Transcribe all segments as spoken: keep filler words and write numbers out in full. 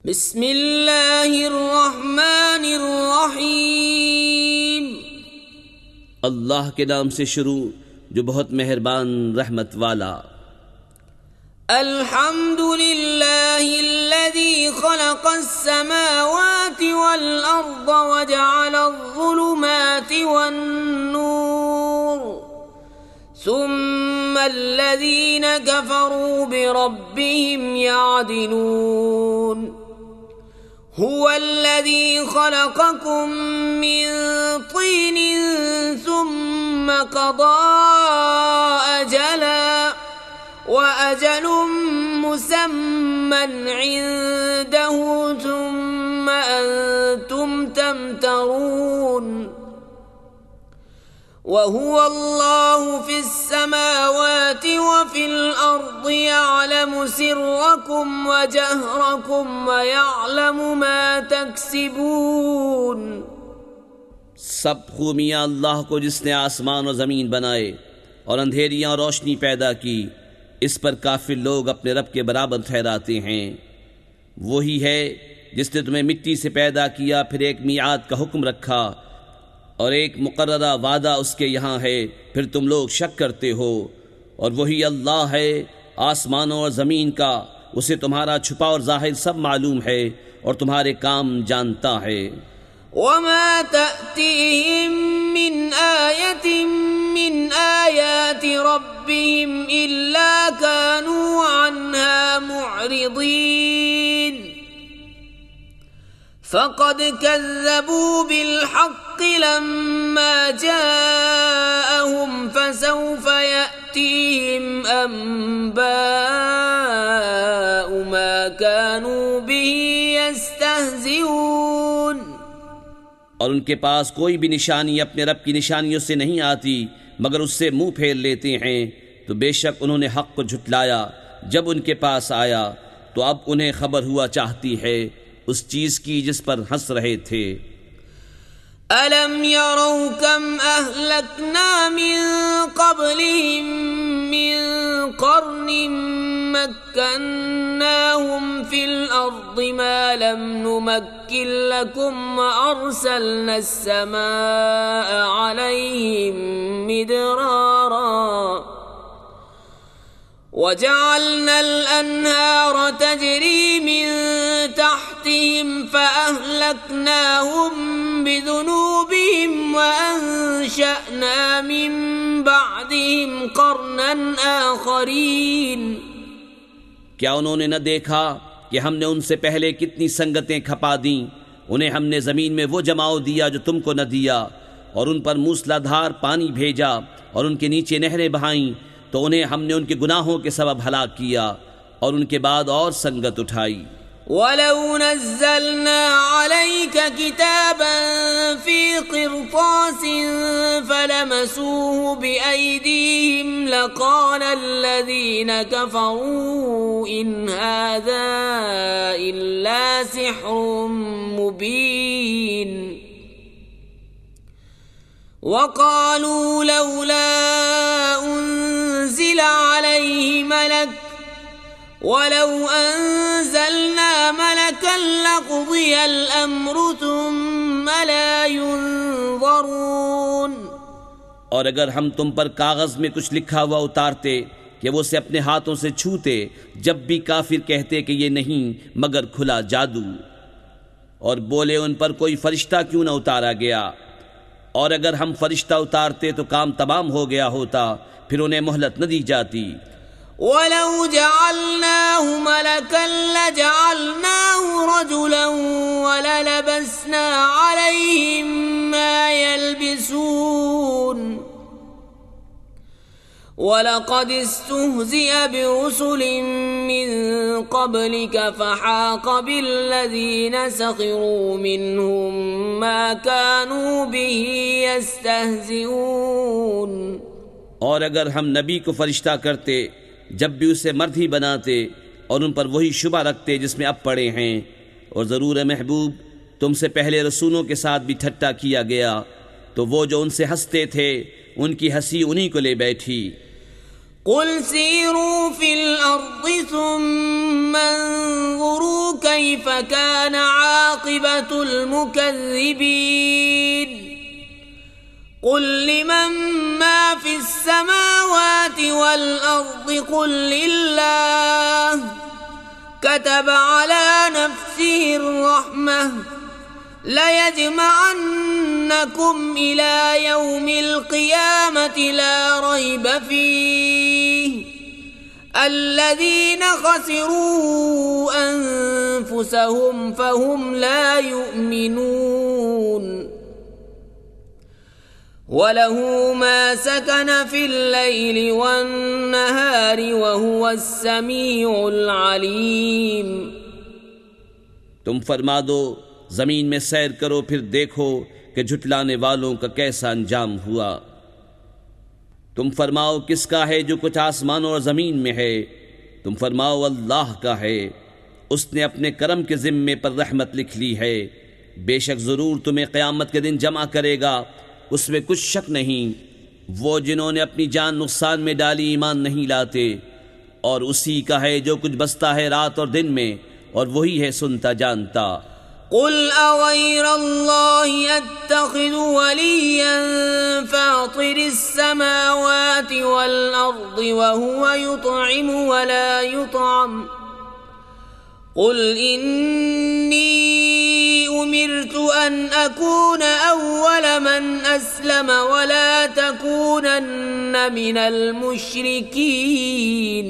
بسم اللہ الرحمن الرحیم۔ اللہ کے نام سے شروع جو بہت مہربان رحمت والا۔ الحمد للہ الذی خلق السماوات والارض وجعل الظلمات والنور ثم الذین کفروا بربهم یعدلون۔ هو الذي خلقكم من طين ثم قضى أجلا وأجل مسمى عنده ثم أنتم تمترون۔ وهو الله في السماوات وفي الأرض يعلم سركم وجهركم ويعلم ما تكسبون۔ سب خوبیاں اللہ کو جس نے آسمان و زمین بنائے اور اندھیریاں اور روشنی پیدا کی، اس پر کافر لوگ اپنے رب کے برابر ٹھہراتے ہیں۔ وہی ہے جس نے تمہیں مٹی سے پیدا کیا، پھر ایک میعاد کا حکم رکھا اور ایک مقررہ وعدہ اس کے یہاں ہے، پھر تم لوگ شک کرتے ہو۔ اور وہی اللہ ہے آسمانوں اور زمین کا، اسے تمہارا چھپا اور ظاہر سب معلوم ہے اور تمہارے کام جانتا ہے۔ وما تأتيهم من آية من آيات ربهم إلا كانوا عنها معرضين۔ فقد كذبوا بالحق لما جاءهم فسوف يأتيهم أنباء ما كانوا به يستهزئون۔ اور ان کے پاس کوئی بھی نشانی اپنے رب کی نشانیوں سے نہیں آتی مگر اس سے منہ پھیر لیتے ہیں، تو بے شک انہوں نے حق کو جھٹلایا جب ان کے پاس آیا، تو اب انہیں خبر ہوا چاہتی ہے اس چیز کی جس پر ہنس رہے تھے۔ أَلَمْ يَرَوْا كَمْ أَهْلَكْنَا مِنْ قَبْلِهِمْ مِنْ قَرْنٍ مَكَّنَّاهُمْ فِي الْأَرْضِ مَا لَمْ نُمَكِّنْ لَكُمْ وَأَرْسَلْنَا السَّمَاءَ عَلَيْهِمْ مِدْرَارًا وَجَعَلْنَا الْأَنْهَارَ تَجْرِي مِنْ تَحْتِهِمْ فَأَهْلَكْنَاهُمْ بِذُنُوبِهِمْ وَأَنشَأْنَا مِنْ بَعْدِهِمْ قَرْنًا آخَرِينَ۔ کیا انہوں نے نہ دیکھا کہ ہم نے ان سے پہلے کتنی سنگتیں کھپا دیں؟ انہیں ہم نے زمین میں وہ جماؤ دیا جو تم کو نہ دیا، اور ان پر موسلا دھار پانی بھیجا اور ان کے نیچے نہریں بہائیں، تو انہیں ہم نے ان کے گناہوں کے سبب ہلاک کیا اور ان کے بعد اور سنگت اٹھائی۔ وَلَوْ نَزَّلْنَا عَلَيْكَ كِتَابًا فِي قِرْطَاسٍ فَلَمَسُوهُ بِأَيْدِيهِمْ لَقَالَ الَّذِينَ كَفَرُوا إِنْ هَذَا إِلَّا سِحْرٌ مُبِينٌ۔ وَقَالُوا لَوْلَا أُنزِلَ عَلَيْهِ مَلَكٌ وَلَوْ أَنزَلْنَا مَلَكًا لَقُضِيَ الْأَمْرُ ثُمَّ لَا يُنظَرُونَ۔ اور اگر ہم تم پر کاغذ میں کچھ لکھا ہوا اتارتے کہ وہ اسے اپنے ہاتھوں سے چھوتے، جب بھی کافر کہتے کہ یہ نہیں مگر کھلا جادو، اور بولے ان پر کوئی فرشتہ کیوں نہ اتارا گیا، اور اگر ہم فرشتہ اتارتے تو کام تمام ہو گیا ہوتا، پھر انہیں مہلت نہ دی جاتی۔ وَلَوْ جَعَلْنَاهُ مَلَكًا لَجَعَلْنَاهُ رَجُلًا وَلَلَبَسْنَا عَلَيْهِمْ مَا يَلْبِسُونَ۔ وَلَقَدِ اسْتُهْزِئَ بِرُسُلٍ مِّن قَبْلِكَ فَحَاقَ بِالَّذِينَ سَخِرُوا مِنْهُمْ مَا كَانُوا بِهِ يَسْتَهْزِئُونَ۔ اور اگر ہم نبی کو فرشتہ کرتے جب بھی اسے مرد ہی بناتے اور ان پر وہی شبہ رکھتے جس میں اب پڑے ہیں، اور ضرور محبوب تم سے پہلے رسولوں کے ساتھ بھی ٹھٹا کیا گیا، تو وہ جو ان سے ہنستے تھے ان کی ہنسی انہی کو لے بیٹھی۔ قل سیروا فی الارض ثم انظروا کیف کان عاقبۃ المکذبین قل لمن ما فی السماوات والارض قل للہ كتب على نفسه الرحمة ليجمعنكم إلى يوم القيامة لا ريب فيه الذين خسروا أنفسهم فهم لا يؤمنون وَلَهُ مَا سَكَنَ فِي اللَّيْلِ وَالنَّهَارِ وَهُوَ السَّمِيعُ الْعَلِيمُ۔ تم فرما دو زمین میں سیر کرو، پھر دیکھو کہ جھٹلانے والوں کا کیسا انجام ہوا۔ تم فرماؤ کس کا ہے جو کچھ آسمانوں اور زمین میں ہے؟ تم فرماؤ اللہ کا ہے، اس نے اپنے کرم کے ذمے پر رحمت لکھ لی ہے، بے شک ضرور تمہیں قیامت کے دن جمع کرے گا، اس میں کچھ شک نہیں۔ وہ جنہوں نے اپنی جان نقصان میں ڈالی ایمان نہیں لاتے، اور اسی کا ہے جو کچھ بستا ہے رات اور دن میں، اور وہی ہے سنتا جانتا۔ قل اغیر اللہ اتخذ ولیا فاطر السماوات والارض وهو يطعم ولا يطعم قل انی امرت ان اکون اول من اسلم ولا تکونن من المشرکین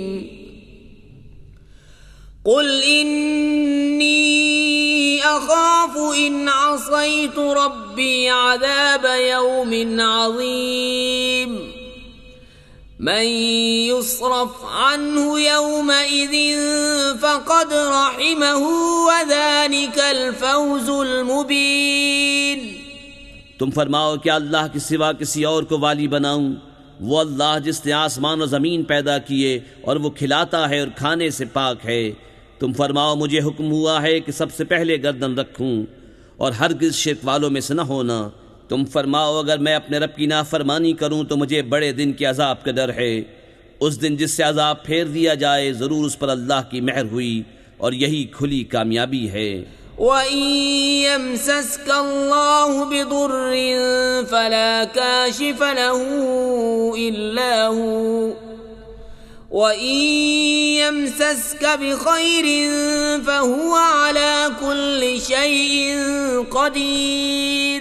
قل انی اخاف ان عصیت ربی عذاب یوم عظیم من يصرف عنه يومئذ فقد رحمه وذلك الفوز المبين۔ تم فرماؤ کیا اللہ کے سوا کسی اور کو والی بناؤں؟ وہ اللہ جس نے آسمان و زمین پیدا کیے اور وہ کھلاتا ہے اور کھانے سے پاک ہے۔ تم فرماؤ مجھے حکم ہوا ہے کہ سب سے پہلے گردن رکھوں اور ہرگز شرک والوں میں سے نہ ہونا۔ تم فرماؤ اگر میں اپنے رب کی نافرمانی کروں تو مجھے بڑے دن کے عذاب کا ڈر ہے، اس دن جس سے عذاب پھیر دیا جائے، ضرور اس پر اللہ کی مہر ہوئی اور یہی کھلی کامیابی ہے۔ وَإِن يَمْسَسْكَ اللَّهُ بِضُرٍّ فَلَا كَاشِفَ لَهُ إِلَّا هُوَ وَإِن يَمْسَسْكَ بِخَيْرٍ فَهُوَ عَلَى كُلِّ شَيْءٍ قَدِيرٌ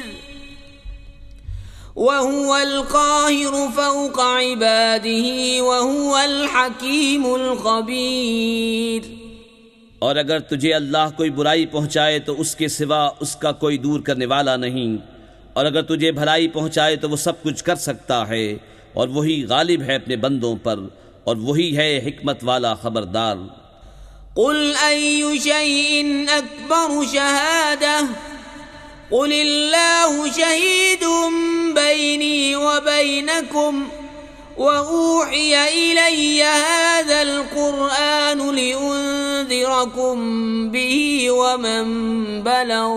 وَهُوَ الْقَاهِرُ فَوْقَ عِبَادِهِ وَهُوَ الْحَكِيمُ الْخَبِيرُ۔ اور اگر تجھے اللہ کوئی برائی پہنچائے تو اس کے سوا اس کا کوئی دور کرنے والا نہیں، اور اگر تجھے بھلائی پہنچائے تو وہ سب کچھ کر سکتا ہے، اور وہی غالب ہے اپنے بندوں پر، اور وہی ہے حکمت والا خبردار۔ قل أي شيء أكبر شهادة قل الله شهيد بيني وبينكم وأوحي إلي هذا القرآن لأنذركم به ومن بلغ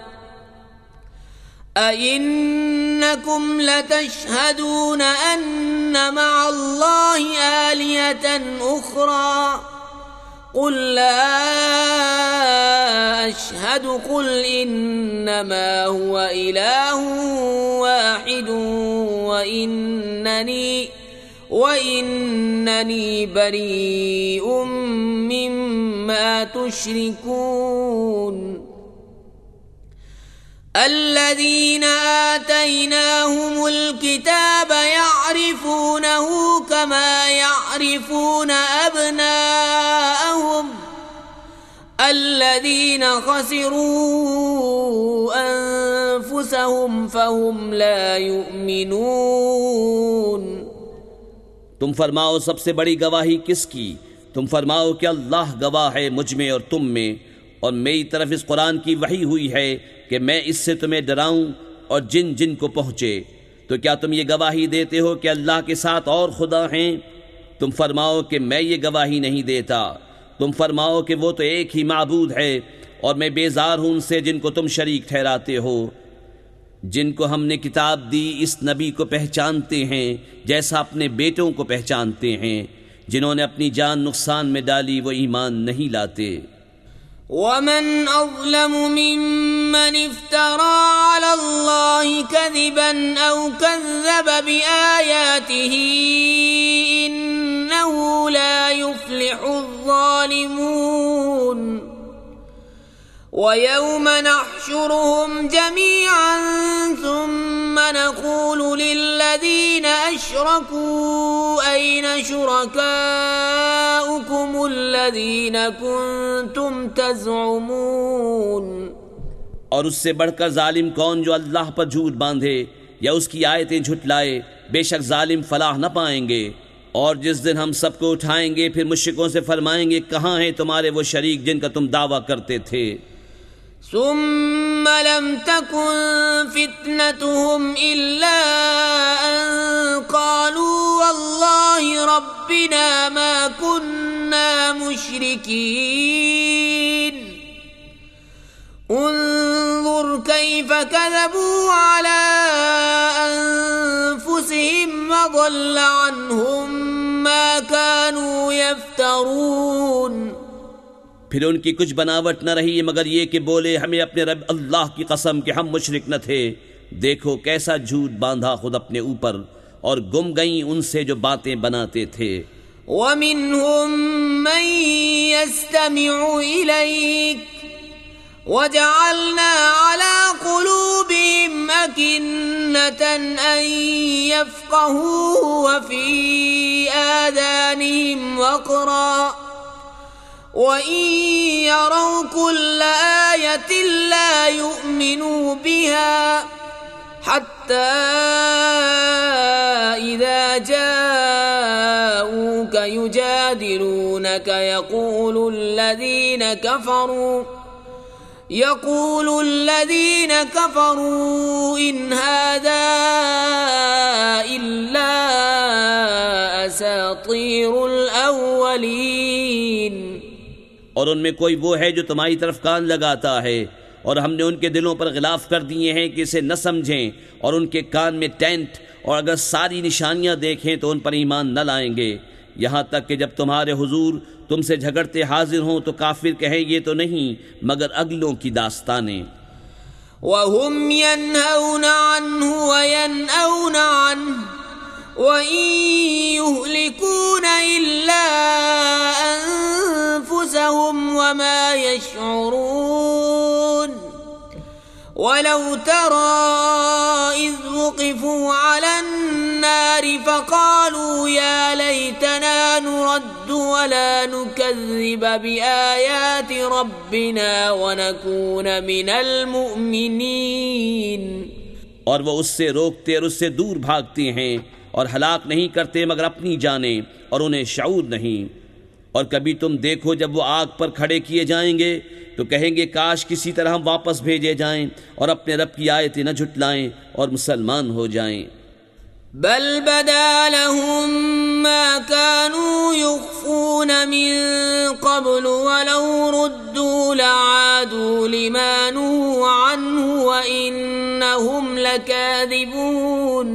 أئنكم لتشهدون أن مع الله آلهة أخرى قل لا أشهد قل إنما هو إله واحد وإنني وإنني بريء مما تشركون الذين آتيناهم الكتاب يعرفونه كما يعرفون أبناءهم الذين خسروا أنفسهم فهم لا يؤمنون۔ تم فرماؤ سب سے بڑی گواہی کس کی؟ تم فرماؤ کہ اللہ گواہ ہے مجھ میں اور تم میں، اور میری طرف اس قرآن کی وحی ہوئی ہے کہ میں اس سے تمہیں ڈراؤں اور جن جن کو پہنچے۔ تو کیا تم یہ گواہی دیتے ہو کہ اللہ کے ساتھ اور خدا ہیں؟ تم فرماؤ کہ میں یہ گواہی نہیں دیتا۔ تم فرماؤ کہ وہ تو ایک ہی معبود ہے، اور میں بیزار ہوں ان سے جن کو تم شریک ٹھہراتے ہو۔ جن کو ہم نے کتاب دی اس نبی کو پہچانتے ہیں جیسا اپنے بیٹوں کو پہچانتے ہیں، جنہوں نے اپنی جان نقصان میں ڈالی وہ ایمان نہیں لاتے۔ ومن أظلم ممن افترى على الله كذبا أو كذب بآياته إنه لا يفلح الظالمون ويوم نحشرهم جميعا ثم نقول للذين أشركوا أين شركاؤكم الذين كنتم تزعمون۔ اور اس سے بڑھ کر ظالم کون جو اللہ پر جھوٹ باندھے یا اس کی آیتیں جھٹلائے، بے شک ظالم فلاح نہ پائیں گے۔ اور جس دن ہم سب کو اٹھائیں گے پھر مشرکوں سے فرمائیں گے کہاں ہیں تمہارے وہ شریک جن کا تم دعویٰ کرتے تھے؟ ثم لم تكن فتنتهم إلا أن قالوا والله ربنا ما كنا مشركين انظر كيف كذبوا على أنفسهم وضل عنهم ما كانوا يفترون۔ پھر ان کی کچھ بناوٹ نہ رہی مگر یہ کہ بولے ہمیں اپنے رب اللہ کی قسم کہ ہم مشرک نہ تھے۔ دیکھو کیسا جھوٹ باندھا خود اپنے اوپر، اور گم گئیں ان سے جو باتیں بناتے تھے۔ وَمِنْهُمْ مَنْ يَسْتَمِعُ إِلَيْكَ وَجَعَلْنَا عَلَى قُلُوبِهِمْ أَكِنَّةً أَنْ يَفْقَهُوهُ وَفِي آذَانِهِمْ وَقْرًا وَإِن يَرَوْا كُلَّ آيَةٍ لَا يُؤْمِنُوا بِهَا حَتَّى إِذَا جَاءُوكَ يُجَادِلُونَكَ يَقُولُ الَّذِينَ كَفَرُوا يَقُولُ الَّذِينَ كَفَرُوا إِنْ هَذَا إِلَّا أَسَاطِيرُ الْأَوَّلِينَ۔ اور ان میں کوئی وہ ہے جو تمہاری طرف کان لگاتا ہے، اور ہم نے ان کے دلوں پر غلاف کر دیے ہیں کہ اسے نہ سمجھیں، اور ان کے کان میں ٹینٹ، اور اگر ساری نشانیاں دیکھیں تو ان پر ایمان نہ لائیں گے، یہاں تک کہ جب تمہارے حضور تم سے جھگڑتے حاضر ہوں تو کافر کہیں یہ تو نہیں مگر اگلوں کی داستانیں۔ وَهُمْ يَنْهَوْنَ عَنْهُ وَيَنْأَوْنَ عَنْهُ وَإِن يُهْلِكُونَ إِلَّا أَنفُسَهُمْ وَمَا يَشْعُرُونَ۔ وَلَوْ تَرَى إِذْ وُقِفُوا عَلَى النَّارِ فَقَالُوا يَا لَيْتَنَا نُرَدُّ وَلَا نُكَذِّبَ بِآيَاتِ رَبِّنَا وَنَكُونَ مِنَ الْمُؤْمِنِينَ۔ اور وہ اس سے روکتے اور اس سے دور بھاگتے ہیں اور ہلاک نہیں کرتے مگر اپنی جانیں، اور انہیں شعور نہیں۔ اور کبھی تم دیکھو جب وہ آگ پر کھڑے کیے جائیں گے تو کہیں گے کاش کسی طرح ہم واپس بھیجے جائیں اور اپنے رب کی آیتیں نہ جھٹلائیں اور مسلمان ہو جائیں۔ بل بدا لهم ما كانوا يخفون من قبل ولو ردوا لعادوا لما نهوا عنه وإنهم لكاذبون۔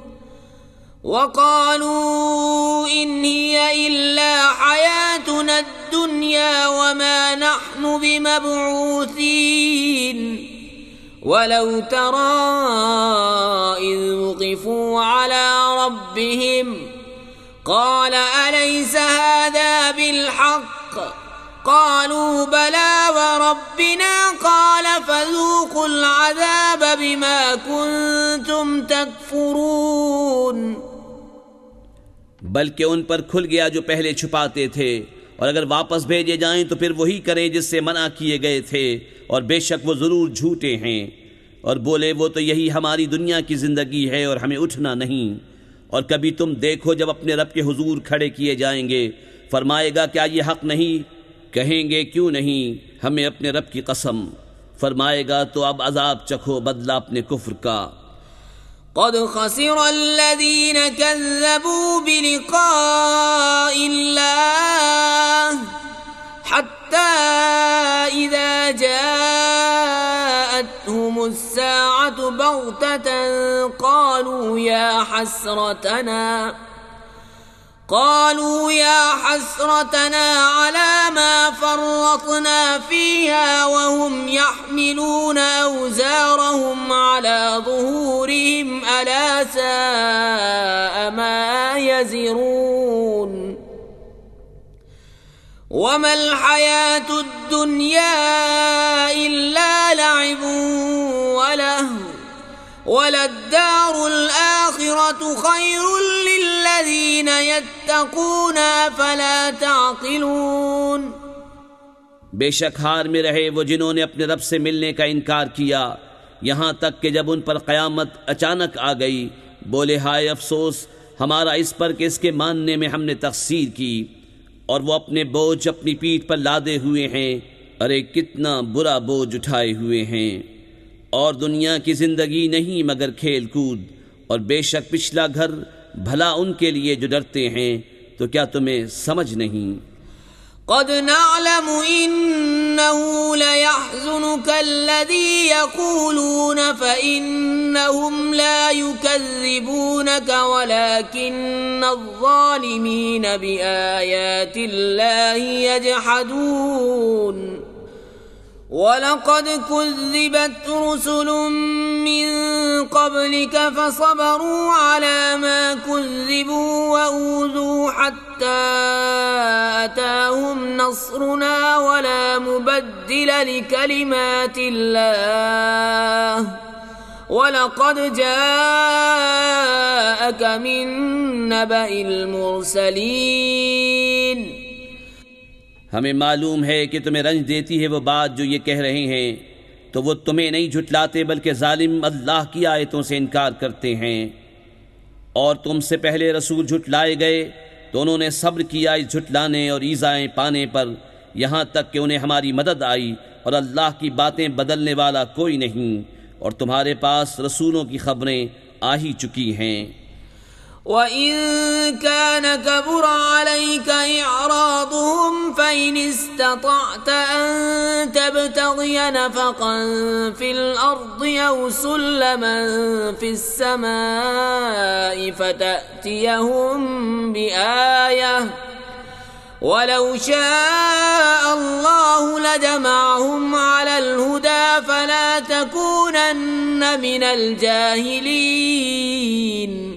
وقالوا إن هي إلا حياتنا الدنيا وما نحن بمبعوثين۔ ولو ترى إذ وقفوا على ربهم قال أليس هذا بالحق قالوا بلى وربنا قال فذوقوا العذاب بما كنتم تكفرون۔ بلکہ ان پر کھل گیا جو پہلے چھپاتے تھے، اور اگر واپس بھیجے جائیں تو پھر وہی کریں جس سے منع کیے گئے تھے، اور بے شک وہ ضرور جھوٹے ہیں۔ اور بولے وہ تو یہی ہماری دنیا کی زندگی ہے اور ہمیں اٹھنا نہیں۔ اور کبھی تم دیکھو جب اپنے رب کے حضور کھڑے کیے جائیں گے، فرمائے گا کیا یہ حق نہیں؟ کہیں گے کیوں نہیں، ہمیں اپنے رب کی قسم۔ فرمائے گا تو اب عذاب چکھو بدلہ اپنے کفر کا۔ قد خسر الذين كذبوا بلقاء الله حتى إذا جاء أتتهم الساعة بغتة قالوا يا حسرتنا قالوا يا حسرتنا على ما فرطنا فيها وهم يحملون أوزارهم على ظهورهم ألا ساء ما يزرون وما الحياة الدنيا إلا لعب ولهو وللدار الآخرة خير للذين يتقون أفلا تعقلون۔ بے شک ہار میں رہے وہ جنہوں نے اپنے رب سے ملنے کا انکار کیا، یہاں تک کہ جب ان پر قیامت اچانک آ گئی بولے ہائے افسوس ہمارا اس پر کہ اس کے ماننے میں ہم نے تقصیر کی، اور وہ اپنے بوجھ اپنی پیٹھ پر لادے ہوئے ہیں، ارے کتنا برا بوجھ اٹھائے ہوئے ہیں۔ اور دنیا کی زندگی نہیں مگر کھیل کود، اور بے شک پچھلا گھر بھلا ان کے لیے جو ڈرتے ہیں، تو کیا تمہیں سمجھ نہیں؟ قد نعلم إنه ليحزنك الذي يقولون فإنهم لا يكذبونك ولكن الظالمين بآيات الله يجحدون وَلَقَدْ كُذِّبَتْ رُسُلٌ مِّن قَبْلِكَ فَصَبَرُوا عَلَى مَا كُذِّبُوا وَأُوذُوا حَتَّى أَتَاهُمْ نَصْرُنَا وَلَا مُبَدِّلَ لِكَلِمَاتِ اللَّهِ وَلَقَدْ جَاءَكَ مِن نَّبَإِ الْمُرْسَلِينَ۔ ہمیں معلوم ہے کہ تمہیں رنج دیتی ہے وہ بات جو یہ کہہ رہے ہیں، تو وہ تمہیں نہیں جھٹلاتے بلکہ ظالم اللہ کی آیتوں سے انکار کرتے ہیں، اور تم سے پہلے رسول جھٹلائے گئے تو انہوں نے صبر کیا اس جھٹلانے اور ایذائیں پانے پر، یہاں تک کہ انہیں ہماری مدد آئی، اور اللہ کی باتیں بدلنے والا کوئی نہیں، اور تمہارے پاس رسولوں کی خبریں آ ہی چکی ہیں۔ وَإِن كَانَ كَبُرَ عَلَيْكَ إِعْرَاضُهُمْ فَإِنِ اسْتَطَعْتَ أَن تَبْتَغِيَ نَفَقًا فِي الْأَرْضِ أَوْ سُلَّمًا فِي السَّمَاءِ فَتَأْتِيَهُم بِآيَةٍ وَلَوْ شَاءَ اللَّهُ لَجَمَعَهُمْ عَلَى الْهُدَى فَلَا تَكُونَنَّ مِنَ الْجَاهِلِينَ۔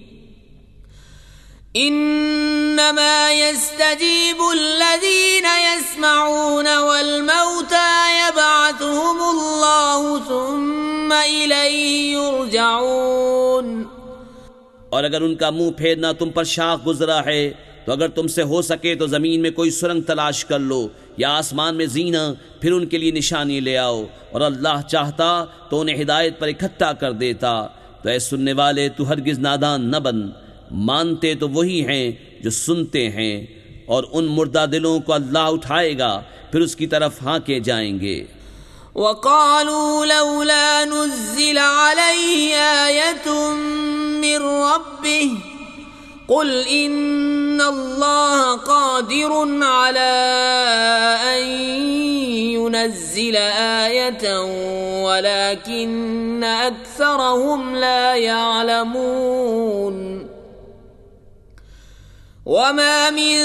انما يستجيب الذين يسمعون والموتى يبعثهم الله ثم اليه يرجعون۔ اور اگر ان کا منہ پھیرنا تم پر شاخ گزرا ہے تو اگر تم سے ہو سکے تو زمین میں کوئی سرنگ تلاش کر لو یا آسمان میں زینہ، پھر ان کے لیے نشانی لے آؤ، اور اللہ چاہتا تو انہیں ہدایت پر اکٹھا کر دیتا۔ تو اے سننے والے تو ہرگز نادان نہ بن، مانتے تو وہی ہیں جو سنتے ہیں، اور ان مردہ دلوں کو اللہ اٹھائے گا پھر اس کی طرف ہانکے جائیں گے۔ وَقَالُوا لَوْلَا نُزِّلَ عَلَيْهِ آيَةٌ مِّن رَّبِّهِ قُلْ إِنَّ اللَّهَ قَادِرٌ عَلَىٰ أَن يُنَزِّلَ آيَةً وَلَٰكِنَّ أَكْثَرَهُمْ لَا يَعْلَمُونَ۔ وَمَا مِن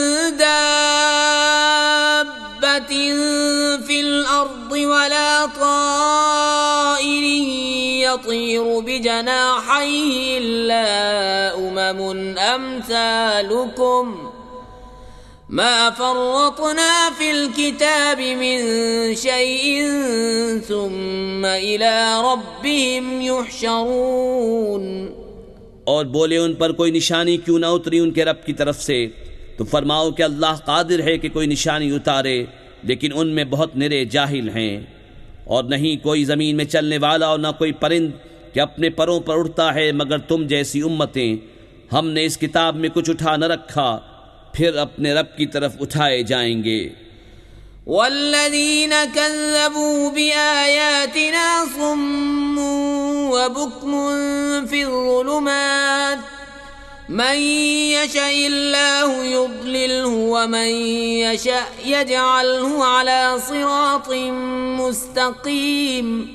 دَابَّةٍ فِي الْأَرْضِ وَلَا طَائِرٍ يَطِيرُ بِجَنَاحَيْهِ إِلَّا أُمَمٌ أَمْثَالُكُمْ مَا فَرَّطْنَا فِي الْكِتَابِ مِن شَيْءٍ ثُمَّ إِلَىٰ رَبِّهِمْ يُحْشَرُونَ۔ اور بولے ان پر کوئی نشانی کیوں نہ اتری ان کے رب کی طرف سے، تو فرماؤ کہ اللہ قادر ہے کہ کوئی نشانی اتارے، لیکن ان میں بہت نرے جاہل ہیں۔ اور نہیں کوئی زمین میں چلنے والا اور نہ کوئی پرند کہ اپنے پروں پر اڑتا ہے مگر تم جیسی امتیں، ہم نے اس کتاب میں کچھ اٹھا نہ رکھا، پھر اپنے رب کی طرف اٹھائے جائیں گے۔ والذین کذبوا بآیاتنا صم وبکم فی الظلمات من يشاء الله يضلله ومن يشاء يجعله على صراط مستقيم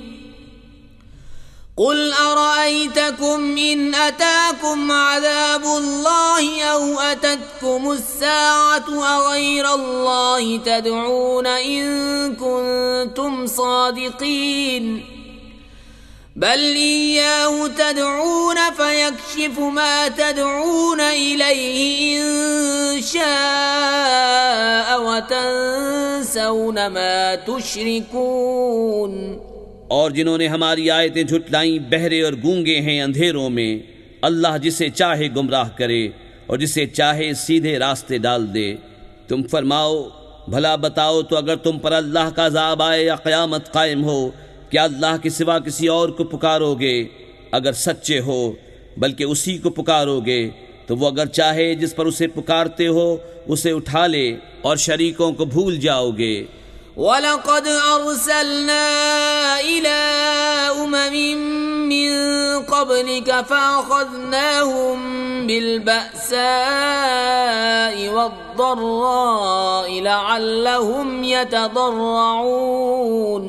قل أرأيتكم إن أتاكم عذاب الله أو أتتكم الساعة أغير الله تدعون إن كنتم صادقين بل إياه تدعون فيكشف ما تدعون إليه إن شاء وتنسون ما تشركون۔ اور جنہوں نے ہماری آیتیں جھٹلائیں بہرے اور گونگے ہیں اندھیروں میں، اللہ جسے چاہے گمراہ کرے اور جسے چاہے سیدھے راستے ڈال دے۔ تم فرماؤ بھلا بتاؤ تو اگر تم پر اللہ کا عذاب آئے یا قیامت قائم ہو، کیا اللہ کے سوا کسی اور کو پکارو گے؟ اگر سچے ہو بلکہ اسی کو پکارو گے تو وہ اگر چاہے جس پر اسے پکارتے ہو اسے اٹھا لے اور شریکوں کو بھول جاؤ گے۔ وَلَقَدْ أَرْسَلْنَا إِلَىٰ أُمَمٍ مِّن قَبْلِكَ فَأَخَذْنَاهُم بِالْبَأْسَاءِ وَالضَّرَّاءِ لَعَلَّهُمْ يَتَضَرَّعُونَ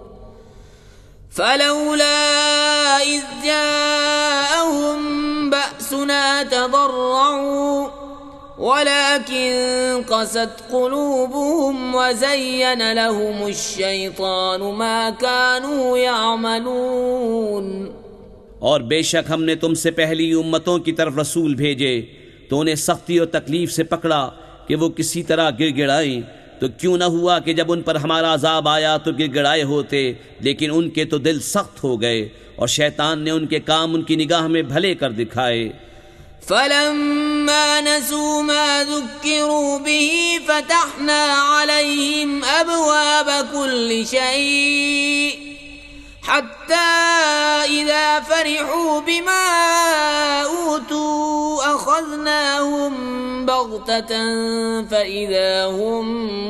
فَلَوْلَا إِذْ جَاءَهُم بَأْسُنَا تَضَرَّعُوا وَلَكِن قَسَتْ قُلُوبُهُمْ وَزَيَّنَ لَهُمُ الشَّيْطَانُ مَا كَانُوا يَعْمَلُونَ۔ اور بے شک ہم نے تم سے پہلی امتوں کی طرف رسول بھیجے تو انہیں سختی اور تکلیف سے پکڑا کہ وہ کسی طرح گر گڑائیں، تو کیوں نہ ہوا کہ جب ان پر ہمارا عذاب آیا تو گر گڑائے ہوتے، لیکن ان کے تو دل سخت ہو گئے اور شیطان نے ان کے کام ان کی نگاہ میں بھلے کر دکھائے۔ فَلَمَّا نَسُوا مَا ذُكِّرُوا بِهِ فَتَحْنَا عَلَيْهِمْ أَبْوَابَ كُلِّ شَيْءٍ حَتَّى إِذَا فَرِحُوا بِمَا أُوتُوا أَخَذْنَاهُمْ بَغْتَةً فَإِذَا هُمْ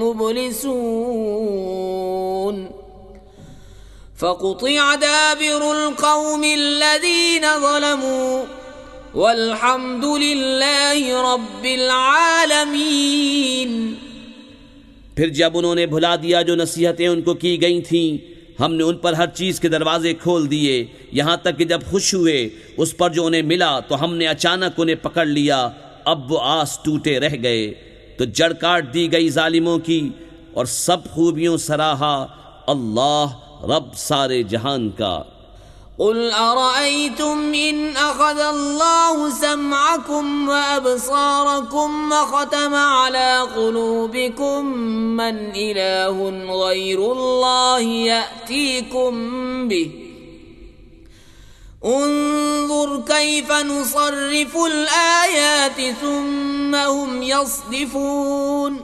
مُبْلِسُونَ فَقُطِعَ دَابِرُ الْقَوْمِ الَّذِينَ ظَلَمُوا والحمد للہ رب العالمین۔ پھر جب انہوں نے بھلا دیا جو نصیحتیں ان کو کی گئی تھیں، ہم نے ان پر ہر چیز کے دروازے کھول دیے، یہاں تک کہ جب خوش ہوئے اس پر جو انہیں ملا تو ہم نے اچانک انہیں پکڑ لیا، اب وہ آس ٹوٹے رہ گئے، تو جڑ کاٹ دی گئی ظالموں کی، اور سب خوبیوں سراہا اللہ رب سارے جہان کا۔ قل أرأيتم إن أخذ الله سمعكم وأبصاركم وختم على قلوبكم من إله غير الله يأتيكم به انظر كيف نصرف الآيات ثم هم يصدفون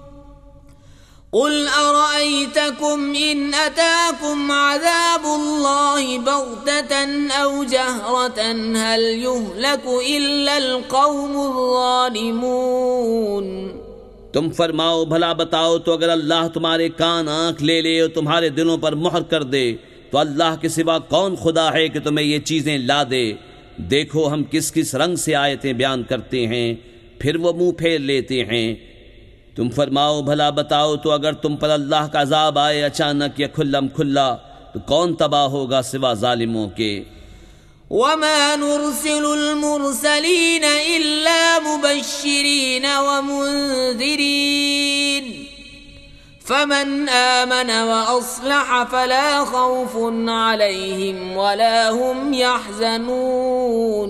قل أرأيتكم إن أتاكم عذاب الله بغتة أو جهرة هل يهلك إلا القوم الظالمون۔ تم فرماؤ بھلا بتاؤ تو اگر اللہ تمہارے کان آنکھ لے لے اور تمہارے دلوں پر مہر کر دے تو اللہ کے سوا کون خدا ہے کہ تمہیں یہ چیزیں لا دے؟ دیکھو ہم کس کس رنگ سے آیتیں بیان کرتے ہیں، پھر وہ منہ پھیر لیتے ہیں۔ تم فرماؤ بھلا بتاؤ تو اگر تم پر اللہ کا عذاب آئے اچانک یا کھلم کھلا تو کون تباہ ہوگا سوا ظالموں کے۔ وَمَا نُرْسِلُ الْمُرْسَلِينَ إِلَّا مُبَشِّرِينَ وَمُنذِرِينَ فَمَنْ آمَنَ وَأَصْلَحَ فَلَا خَوْفٌ عَلَيْهِمْ وَلَا هُمْ يَحْزَنُونَ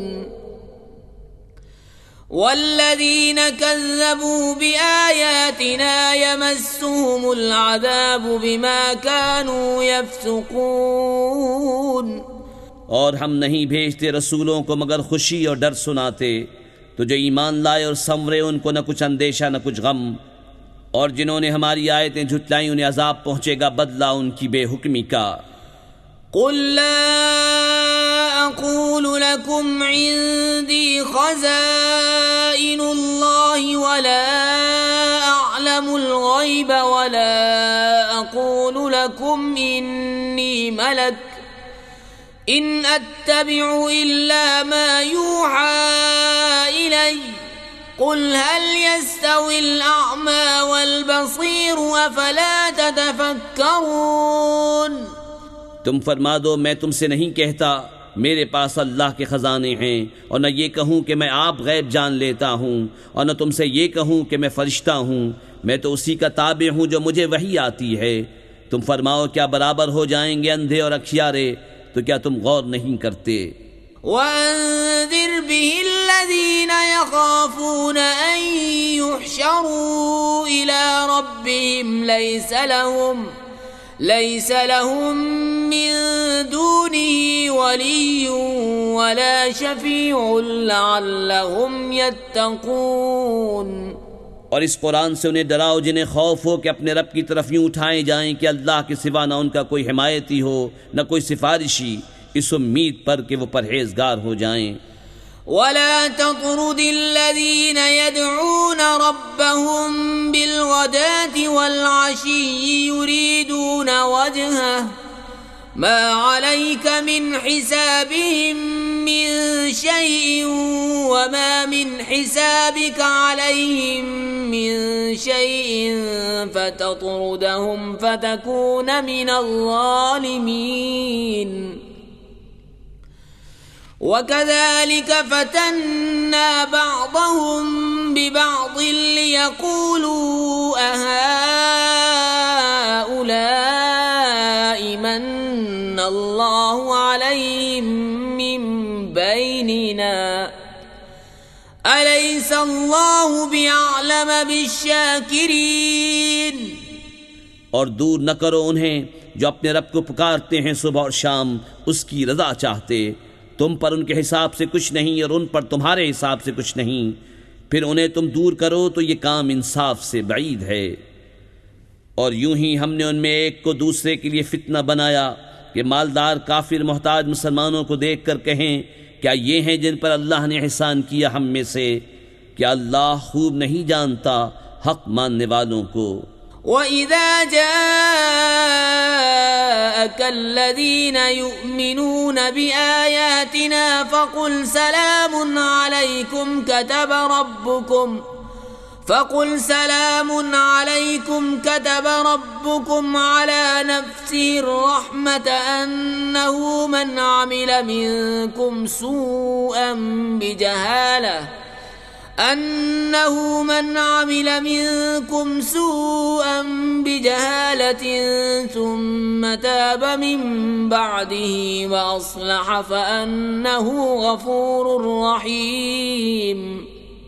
والذین کذبوا بآیاتنا یمسهم العذاب بما كانوا یفسقون۔ اور ہم نہیں بھیجتے رسولوں کو مگر خوشی اور ڈر سناتے، تو جو ایمان لائے اور سنورے ان کو نہ کچھ اندیشہ نہ کچھ غم، اور جنہوں نے ہماری آیتیں جھٹلائیں انہیں عذاب پہنچے گا بدلہ ان کی بے حکمی کا۔ قل لا اقول لكم عندي خزائن الله ولا اعلم الغيب ولا اقول لكم اني ملك إن أتبع إلا ما يوحى إلي قل هل يستوي الأعمى والبصير أفلا تتفكرون۔ تم فرما دو میں تم سے نہیں کہتا میرے پاس اللہ کے خزانے ہیں، اور نہ یہ کہوں کہ میں آپ غیب جان لیتا ہوں، اور نہ تم سے یہ کہوں کہ میں فرشتہ ہوں، میں تو اسی کا تابع ہوں جو مجھے وحی آتی ہے۔ تم فرماؤ کیا برابر ہو جائیں گے اندھے اور اکھیارے؟ تو کیا تم غور نہیں کرتے؟ وَأَنذِرْ بِهِ الَّذِينَ يَخَافُونَ أَن يُحْشَرُوا إِلَى رَبِّهِمْ لَيْسَ لَهُمْ لَيْسَ لَهُم مِّن دُونِهِ وَلِيٌّ وَلَا شَفِيعٌ لَعَلَّهُمْ يَتَّقُونَ۔ اور اس قرآن سے انہیں ڈراؤ جنہیں خوف ہو کہ اپنے رب کی طرف یوں اٹھائے جائیں کہ اللہ کے سوا نہ ان کا کوئی حمایتی ہو نہ کوئی سفارشی، اس امید پر کہ وہ پرہیزگار ہو جائیں۔ وَلَا تَطْرُدِ الَّذِينَ يَدْعُونَ رَبَّهُم بِالْغَدَاةِ وَالْعَشِيِّ يُرِيدُونَ وَجْهَهُ مَا عَلَيْكَ مِنْ حِسَابِهِم مِّن شَيْءٍ وَمَا مِنْ حِسَابِكَ عَلَيْهِم مِّن شَيْءٍ فَتَطْرُدَهُمْ فَتَكُونَ مِنَ الظَّالِمِينَ۔ وَكَذَلِكَ فَتَنَّا بَعْضَهُم بِبَعْضٍ لِيَقُولُوا أَهَٰؤُلَاءِ مَنَّ اللَّهُ عَلَيْهِم مِّن بَيْنِنَا أَلَيْسَ اللَّهُ بِأَعْلَمَ بِالشَّاكِرِينَ۔ اور دور نہ کرو انہیں جو اپنے رب کو پکارتے ہیں صبح اور شام اس کی رضا چاہتے، تم پر ان کے حساب سے کچھ نہیں اور ان پر تمہارے حساب سے کچھ نہیں، پھر انہیں تم دور کرو تو یہ کام انصاف سے بعید ہے۔ اور یوں ہی ہم نے ان میں ایک کو دوسرے کے لیے فتنہ بنایا کہ مالدار کافر محتاج مسلمانوں کو دیکھ کر کہیں کیا یہ ہیں جن پر اللہ نے احسان کیا ہم میں سے؟ کیا اللہ خوب نہیں جانتا حق ماننے والوں کو؟ وَإِذَا جَاءَكَ الَّذِينَ يُؤْمِنُونَ بِآيَاتِنَا فَقُلْ سَلَامٌ عَلَيْكُمْ كَتَبَ رَبُّكُمْ فَقُلْ سَلَامٌ عَلَيْكُمْ كَتَبَ رَبُّكُمْ عَلَى نَفْسِهِ الرَّحْمَةَ أَنَّهُ مَنْ عَمِلَ مِنْكُمْ سُوءًا بِجَهَالَةٍ أنه من عمل منكم سوءا بجهالة ثم تاب من بعده وأصلح فأنه غفور رحيم۔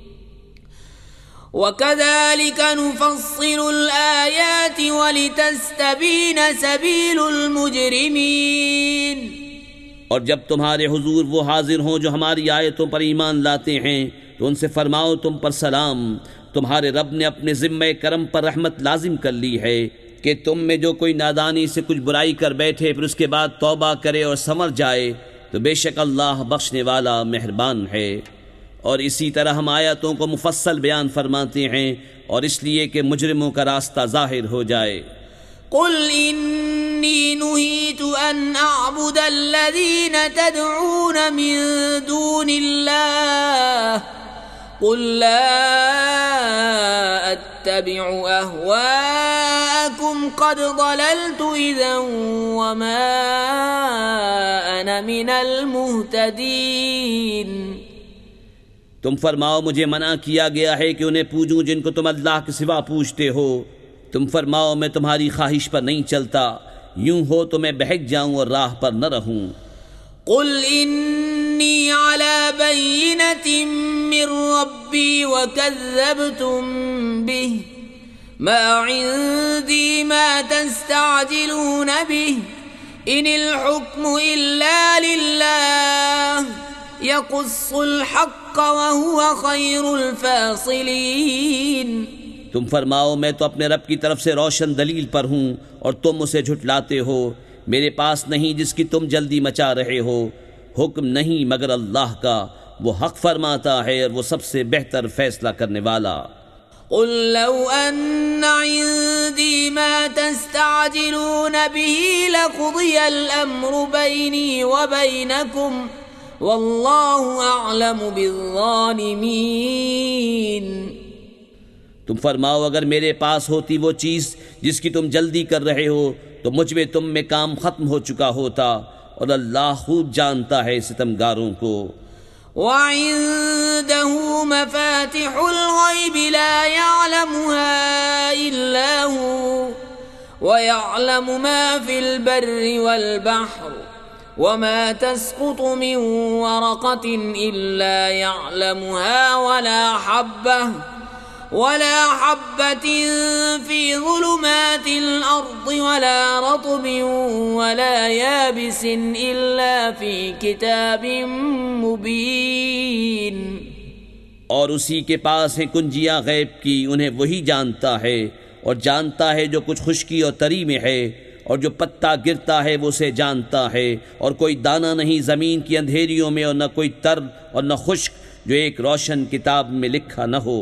وكذلك نفصل الآيات ولتستبين سبيل المجرمين۔ اور جب تمہارے حضور وہ حاضر ہوں جو ہماری آیتوں پر ایمان لاتے ہیں تو ان سے فرماؤ تم پر سلام، تمہارے رب نے اپنے ذمہ کرم پر رحمت لازم کر لی ہے کہ تم میں جو کوئی نادانی سے کچھ برائی کر بیٹھے پھر اس کے بعد توبہ کرے اور سنور جائے تو بے شک اللہ بخشنے والا مہربان ہے۔ اور اسی طرح ہم آیاتوں کو مفصل بیان فرماتے ہیں اور اس لیے کہ مجرموں کا راستہ ظاہر ہو جائے۔ قل انی نہیت ان اعبد الذین تدعون من دون اللہ قل لا اتبع اہواءکم قد ضللت اذا وما انا من المہتدین۔ تم فرماؤ مجھے منع کیا گیا ہے کہ انہیں پوجوں جن کو تم اللہ کے سوا پوجتے ہو۔ تم فرماؤ میں تمہاری خواہش پر نہیں چلتا، یوں ہو تو میں بہک جاؤں اور راہ پر نہ رہوں۔ قل انی علی بینۃ من ربی وکذبتم بہ ما عندی ما تستعجلون بہ ان الحکم الا للہ یقص الحق وہو خیر الفاصلین۔ تم فرماؤ میں تو اپنے رب کی طرف سے روشن دلیل پر ہوں اور تم اسے جھٹلاتے ہو، میرے پاس نہیں جس کی تم جلدی مچا رہے ہو، حکم نہیں مگر اللہ کا، وہ حق فرماتا ہے اور وہ سب سے بہتر فیصلہ کرنے والا۔ قل لو أن عندي ما تستعجلون به لقضي الأمر بيني وبينكم والله أعلم بالظالمين۔ تم فرماؤ اگر میرے پاس ہوتی وہ چیز جس کی تم جلدی کر رہے ہو تو مجھ میں تم میں کام ختم ہو چکا ہوتا، اور اللہ خوب جانتا ہے ستمگاروں کو۔ وعنده مفاتح الغيب لا يعلمها إلا هو ويعلم ما في البر والبحر وما تسقط من ورقة إلا يعلمها ولا حبة ولا حبة في ظلمات الأرض ولا رطب ولا يابس إلا في كتاب مبين۔ اور اسی کے پاس ہیں کنجیاں غیب کی، انہیں وہی جانتا ہے، اور جانتا ہے جو کچھ خشکی اور تری میں ہے، اور جو پتا گرتا ہے وہ اسے جانتا ہے، اور کوئی دانہ نہیں زمین کی اندھیریوں میں، اور نہ کوئی تر اور نہ خشک جو ایک روشن کتاب میں لکھا نہ ہو۔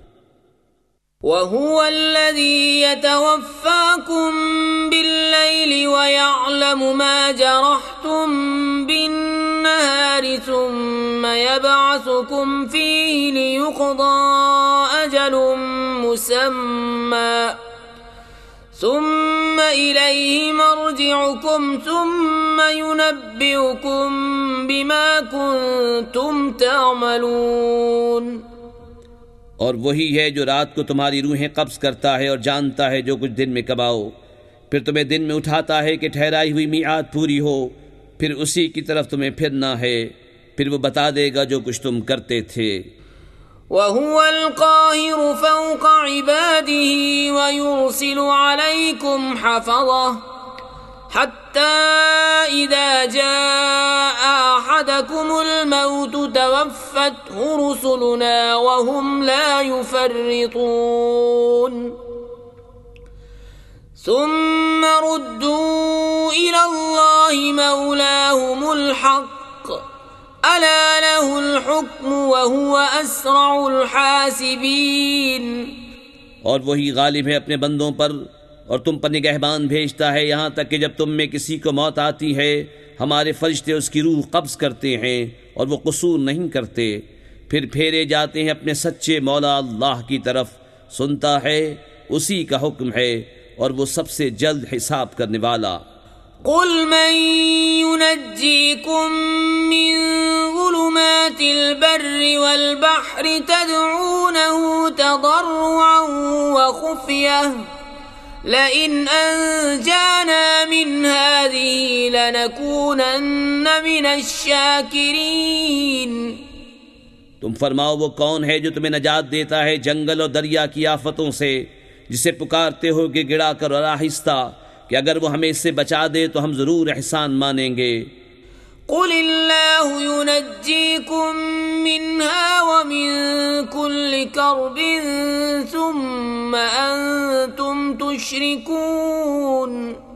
وَهُوَ الَّذِي يَتَوَفَّاكُم بِاللَّيْلِ وَيَعْلَمُ مَا جَرَحْتُم بِالنَّهَارِ ثُمَّ يَبْعَثُكُمْ فِيهِ لِيُقْضَىٰ أَجَلٌ مُّسَمًّى ثُمَّ إِلَيْهِ مَرْجِعُكُمْ ثُمَّ يُنَبِّئُكُم بِمَا كُنتُمْ تَعْمَلُونَ۔ اور وہی ہے جو رات کو تمہاری روحیں قبض کرتا ہے اور جانتا ہے جو کچھ دن میں کماؤ، پھر تمہیں دن میں اٹھاتا ہے کہ ٹھہرائی ہوئی میعاد پوری ہو، پھر اسی کی طرف تمہیں پھرنا ہے، پھر وہ بتا دے گا جو کچھ تم کرتے تھے۔ وَهُوَ الْقَاهِرُ فَوْقَ عِبَادِهِ وَيُرْسِلُ عَلَيْكُمْ حَفَظَةً حَتَّى إِذَا جَاءَ أَحَدَكُمُ الْمَوْتُ تَوَفَّتْهُ رُسُلُنَا وَهُمْ لَا يُفَرِّطُونَ ثُمَّ رُدُّوا إِلَى اللَّهِ مَوْلَاهُمُ الْحَقِّ أَلَا لَهُ الْحُكْمُ وَهُوَ أَسْرَعُ الْحَاسِبِينَ۔ اور وہی غالب ہے اپنے بندوں پر، اور تم پر نگہبان بھیجتا ہے یہاں تک کہ جب تم میں کسی کو موت آتی ہے ہمارے فرشتے اس کی روح قبض کرتے ہیں اور وہ قصور نہیں کرتے، پھر پھیرے جاتے ہیں اپنے سچے مولا اللہ کی طرف، سنتا ہے اسی کا حکم ہے اور وہ سب سے جلد حساب کرنے والا۔ قل من ينجيكم من ظلمات البر والبحر تدعونه تضرعا وخفية لئن أنجانا من هذه لنكونن من الشاكرين۔ تم فرماؤ وہ کون ہے جو تمہیں نجات دیتا ہے جنگل اور دریا کی آفتوں سے، جسے پکارتے ہو کہ گڑا کر اور آہستہ کہ اگر وہ ہمیں اس سے بچا دے تو ہم ضرور احسان مانیں گے۔ قل اللہ ينجيكم منها ومن كل كرب ثم أنتم تشركون۔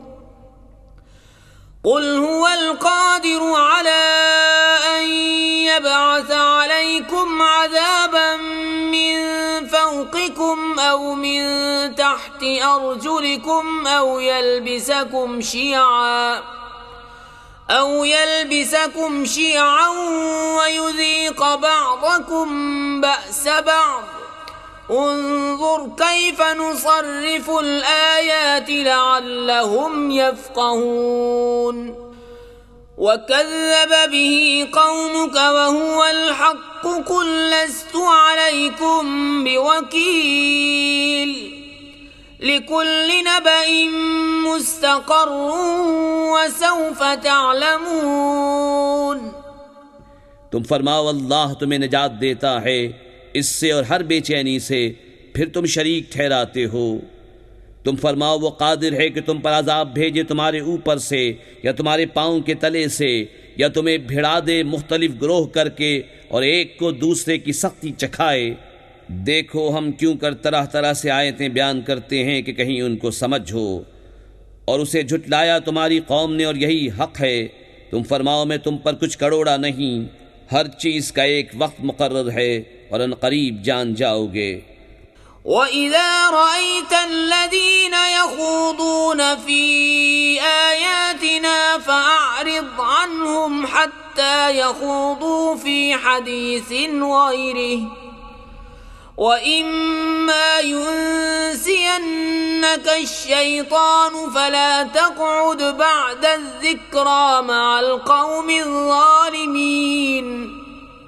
قل هو القادر على أن يبعث عليكم عذابا من فوقكم أو من تحت أرجلكم أو يلبسكم شيعا أو يلبسكم شيعا ويذيق بعضكم بأس بعض انظر كيف نصرف الآيات لعلهم يفقهون وكذب به قومك وهو الحق قل لست عليكم بوكيل لكل نبأ مستقر وسوف تعلمون۔ تم فرماؤ اللہ تمہیں نجات دیتا ہے اس سے اور ہر بے چینی سے، پھر تم شریک ٹھہراتے ہو۔ تم فرماؤ وہ قادر ہے کہ تم پر عذاب بھیجے تمہارے اوپر سے یا تمہارے پاؤں کے تلے سے، یا تمہیں بھڑا دے مختلف گروہ کر کے اور ایک کو دوسرے کی سختی چکھائے۔ دیکھو ہم کیوں کر طرح طرح سے آیتیں بیان کرتے ہیں کہ کہیں ان کو سمجھو، اور اسے جھٹلایا تمہاری قوم نے اور یہی حق ہے۔ تم فرماؤ میں تم پر کچھ کروڑا نہیں، ہر چیز کا ایک وقت مقرر ہے اور ان قریب جان جاؤ گے۔ وَإِذَا رَأَيْتَ الَّذِينَ يَخُوضُونَ فِي آيَاتِنَا فَأَعْرِضْ عَنْهُمْ حَتَّى يَخُوضُوا فِي حَدِيثٍ غَيْرِهِ وَإِمَّا يُنْسِيَنَّكَ الشَّيْطَانُ فَلَا تَقْعُدْ بَعْدَ الذِّكْرَى مَعَ الْقَوْمِ الظَّالِمِينَ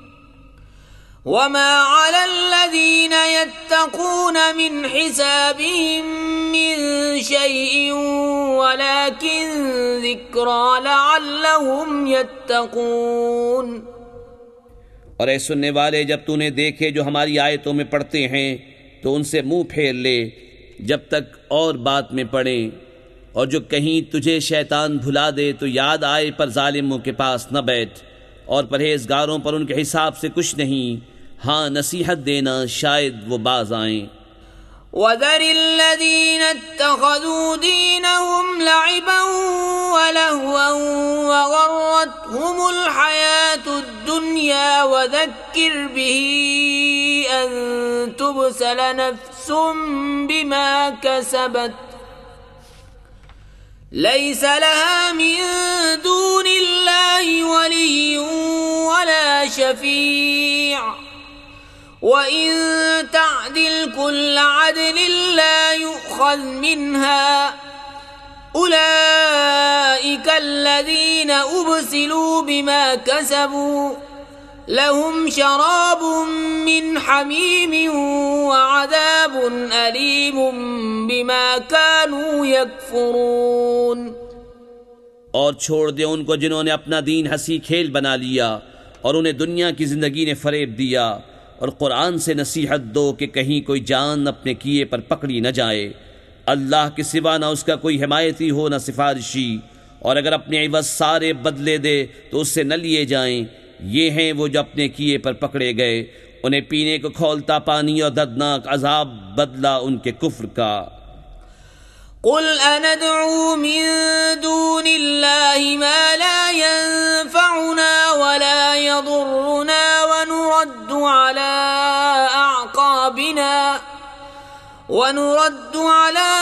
وَمَا عَلَى الَّذِينَ يَتَّقُونَ مِنْ حِسَابِهِمْ مِنْ شَيْءٍ وَلَكِنْ ذِكْرَى لَعَلَّهُمْ يَتَّقُونَ۔ اور اے سننے والے، جب تو نے دیکھے جو ہماری آیتوں میں پڑھتے ہیں تو ان سے منہ پھیر لے جب تک اور بات میں پڑھیں، اور جو کہیں تجھے شیطان بھلا دے تو یاد آئے پر ظالموں کے پاس نہ بیٹھ، اور پرہیزگاروں پر ان کے حساب سے کچھ نہیں، ہاں نصیحت دینا شاید وہ باز آئیں۔ وَذَرِ الَّذِينَ اتَّخَذُوا دِينَهُمْ لَعِبًا وَلَهْوًا وَغَرَّتْهُمُ الْحَيَاةُ الدُّنْيَا وَذَكِّرْ بِهِ أَن تُبْسَلَ نَفْسٌ بِمَا كَسَبَتْ لَيْسَ لَهَا مِن دُونِ اللَّهِ وَلِيٌّ وَلَا شَفِيعٌ وَإِن تَعْدِلْ كُلَّ عَدْلٍ لَّا يُؤْخَذْ مِنْهَا أُولَئِكَ الَّذِينَ أُبْسِلُوا بِمَا كَسَبُوا لَهُمْ شَرَابٌ مِّنْ حَمِيمٍ وَعَذَابٌ أَلِيمٌ بِمَا كَانُوا يَكْفُرُونَ۔ اور چھوڑ دے ان کو جنہوں نے اپنا دین ہنسی کھیل بنا لیا اور انہیں دنیا کی زندگی نے فریب دیا، اور قرآن سے نصیحت دو کہ کہیں کوئی جان اپنے کیے پر پکڑی نہ جائے، اللہ کے سوا نہ اس کا کوئی حمایتی ہو نہ سفارشی، اور اگر اپنے عوض سارے بدلے دے تو اس سے نہ لیے جائیں۔ یہ ہیں وہ جو اپنے کیے پر پکڑے گئے، انہیں پینے کو کھولتا پانی اور دردناک عذاب بدلہ ان کے کفر کا۔ قل أندعو من دون الله ما لا ينفعنا ولا يضرنا ونرد على أعقابنا ونرد على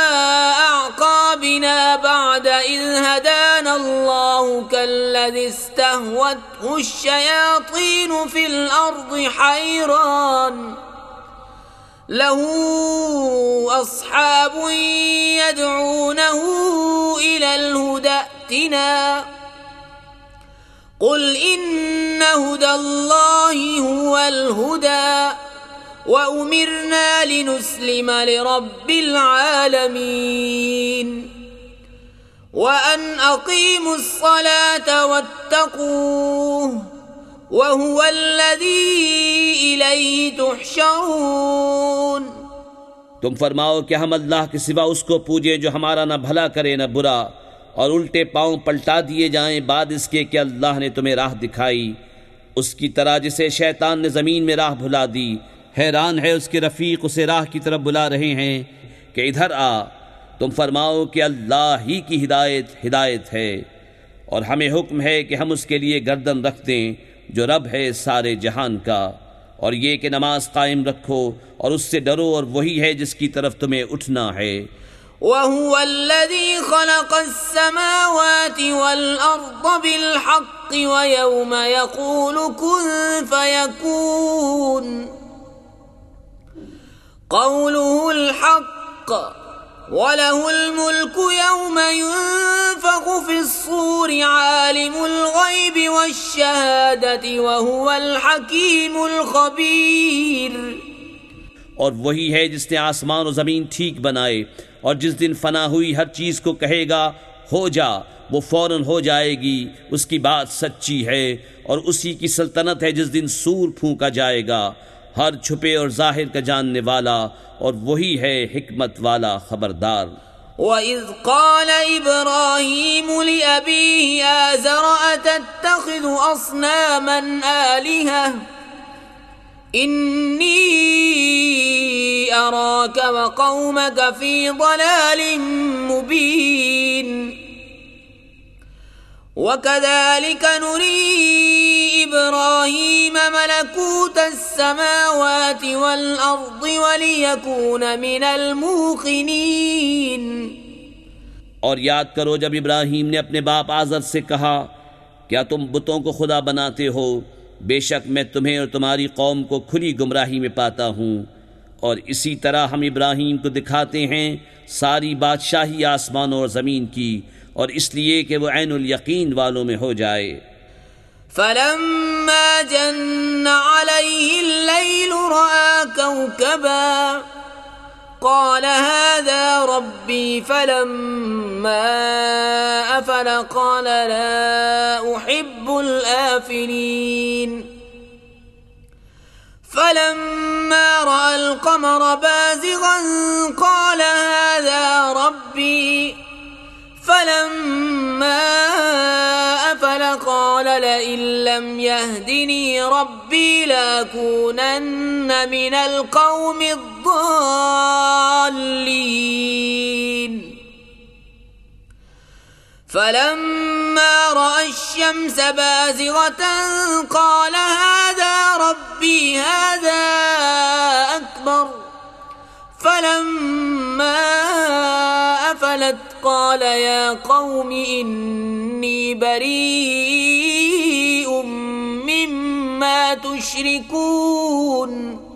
أعقابنا بعد إذ هدانا الله كالذي استهوته الشياطين في الأرض حيران له أصحاب يدعونه إلى الهدى ائتنا قل إن هدى الله هو الهدى وأمرنا لنسلم لرب العالمين وأن أقيموا الصلاة واتقوه وَهُوَ الَّذِي إِلَيْهِ تُحْشَرُونَ۔ تم فرماؤ کہ ہم اللہ کے سوا اس کو پوجیں جو ہمارا نہ بھلا کرے نہ برا، اور الٹے پاؤں پلٹا دیے جائیں بعد اس کے کہ اللہ نے تمہیں راہ دکھائی، اس کی طرح جسے شیطان نے زمین میں راہ بھلا دی، حیران ہے اس کے رفیق اسے راہ کی طرف بلا رہے ہیں کہ ادھر آ۔ تم فرماؤ کہ اللہ ہی کی ہدایت ہدایت ہے، اور ہمیں حکم ہے کہ ہم اس کے لیے گردن رکھ دیں جو رب ہے سارے جہان کا، اور یہ کہ نماز قائم رکھو اور اس سے ڈرو، اور وہی ہے جس کی طرف تمہیں اٹھنا ہے۔ وَهُوَ الَّذِي خَلَقَ السَّمَاوَاتِ وَالْأَرْضَ بِالْحَقِّ وَيَوْمَ يَقُولُ كُن فَيَكُونُ قَوْلُهُ الْحَقُّ وَلَهُ الْمُلْكُ يَوْمَ يُنفَخُ فِي الصُّورِ عَالِمُ الْغَيْبِ وَالشَّهَادَةِ وَهُوَ الْحَكِيمُ الْخَبِيرُ۔ اور وہی ہے جس نے آسمان و زمین ٹھیک بنائے، اور جس دن فنا ہوئی ہر چیز کو کہے گا ہو جا، وہ فوراً ہو جائے گی، اس کی بات سچی ہے، اور اسی کی سلطنت ہے جس دن سور پھونکا جائے گا، ہر چھپے اور ظاہر کا جاننے والا، اور وہی ہے حکمت والا خبردار۔ وَإِذْ قَالَ إِبْرَاهِيمُ لِأَبِيهِ آزَرَ أَتَتَّخِذُ أَصْنَامًا آلِهَةً إِنِّي أَرَاكَ وَقَوْمَكَ فِي ضَلَالٍ مُبِينٍ وَكَذَلِكَ نُرِي إِبْرَاهِيمَ مَلَكُوتَ ربوت السماوات والأرض وليكون من الموقنين۔ اور یاد کرو جب ابراہیم نے اپنے باپ آزر سے کہا کیا تم بتوں کو خدا بناتے ہو؟ بے شک میں تمہیں اور تمہاری قوم کو کھلی گمراہی میں پاتا ہوں۔ اور اسی طرح ہم ابراہیم کو دکھاتے ہیں ساری بادشاہی آسمانوں اور زمین کی، اور اس لیے کہ وہ عین الیقین والوں میں ہو جائے۔ فلما جن عليه الليل رأى كوكبا قال هذا ربي فلما أفل قال لا أحب الآفلين فلما رأى القمر بازغا قال هذا ربي فلما أفل قال لئن لم يهدني ربي لأكونن من القوم الضالين فلما رأى الشمس بازغة قال هذا ربي هذا أكبر فلما أفلت قال يا قوم إني بريء مما تشركون